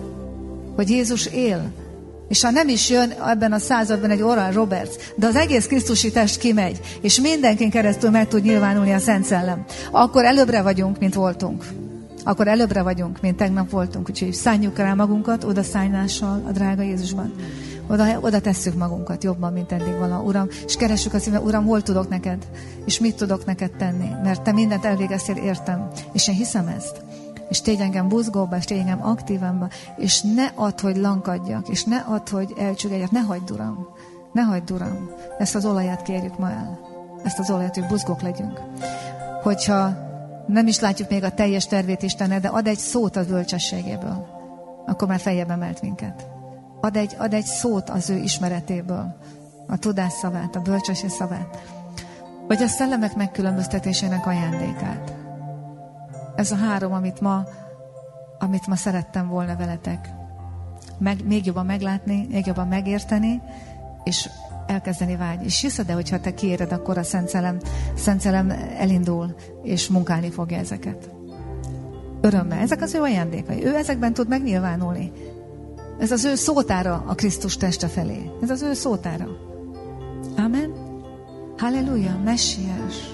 él. És ha nem is jön ebben a században egy Oral Roberts, de az egész krisztusi test kimegy, és mindenkin keresztül meg tud nyilvánulni a Szent Szellem, akkor előbbre vagyunk, mint voltunk. Akkor előbbre vagyunk, mint tegnap voltunk. Úgyhogy szánjuk rá magunkat odaszállnással a drága Jézusban. Oda tesszük magunkat jobban, mint eddig vala, Uram. És keressük azt, hogy Uram, hol tudok neked, és mit tudok neked tenni. Mert te mindent elvégeztél, értem. És én hiszem ezt. És tégy engem buzgóba, és tégy engem aktívanba, és ne add, hogy lankadjak, és ne add, hogy elcsügeljek. Ne hagyd, Uram. Ne hagyd, Uram. Ezt az olajat kérjük ma el. Ezt az olajat, hogy buzgók legyünk. Hogyha nem is látjuk még a teljes tervét Istennek, de ad egy szót az bölcsességéből, akkor már feljebb emelt minket. Ad egy szót az ő ismeretéből, a tudás szavát, a bölcsesség szavát, vagy a szellemek megkülönböztetésének ajándékát. Ez a három, amit ma szerettem volna veletek. Még jobban meglátni, még jobban megérteni, és elkezdeni vágyni. És hiszed-e, hogyha te kiéred, akkor a Szent Szellem elindul, és munkálni fogja ezeket. Örömmel. Ezek az ő ajándékai. Ő ezekben tud megnyilvánulni. Ez az ő szótára a Krisztus teste felé. Ez az ő szótára. Amen. Halleluja. Messiás.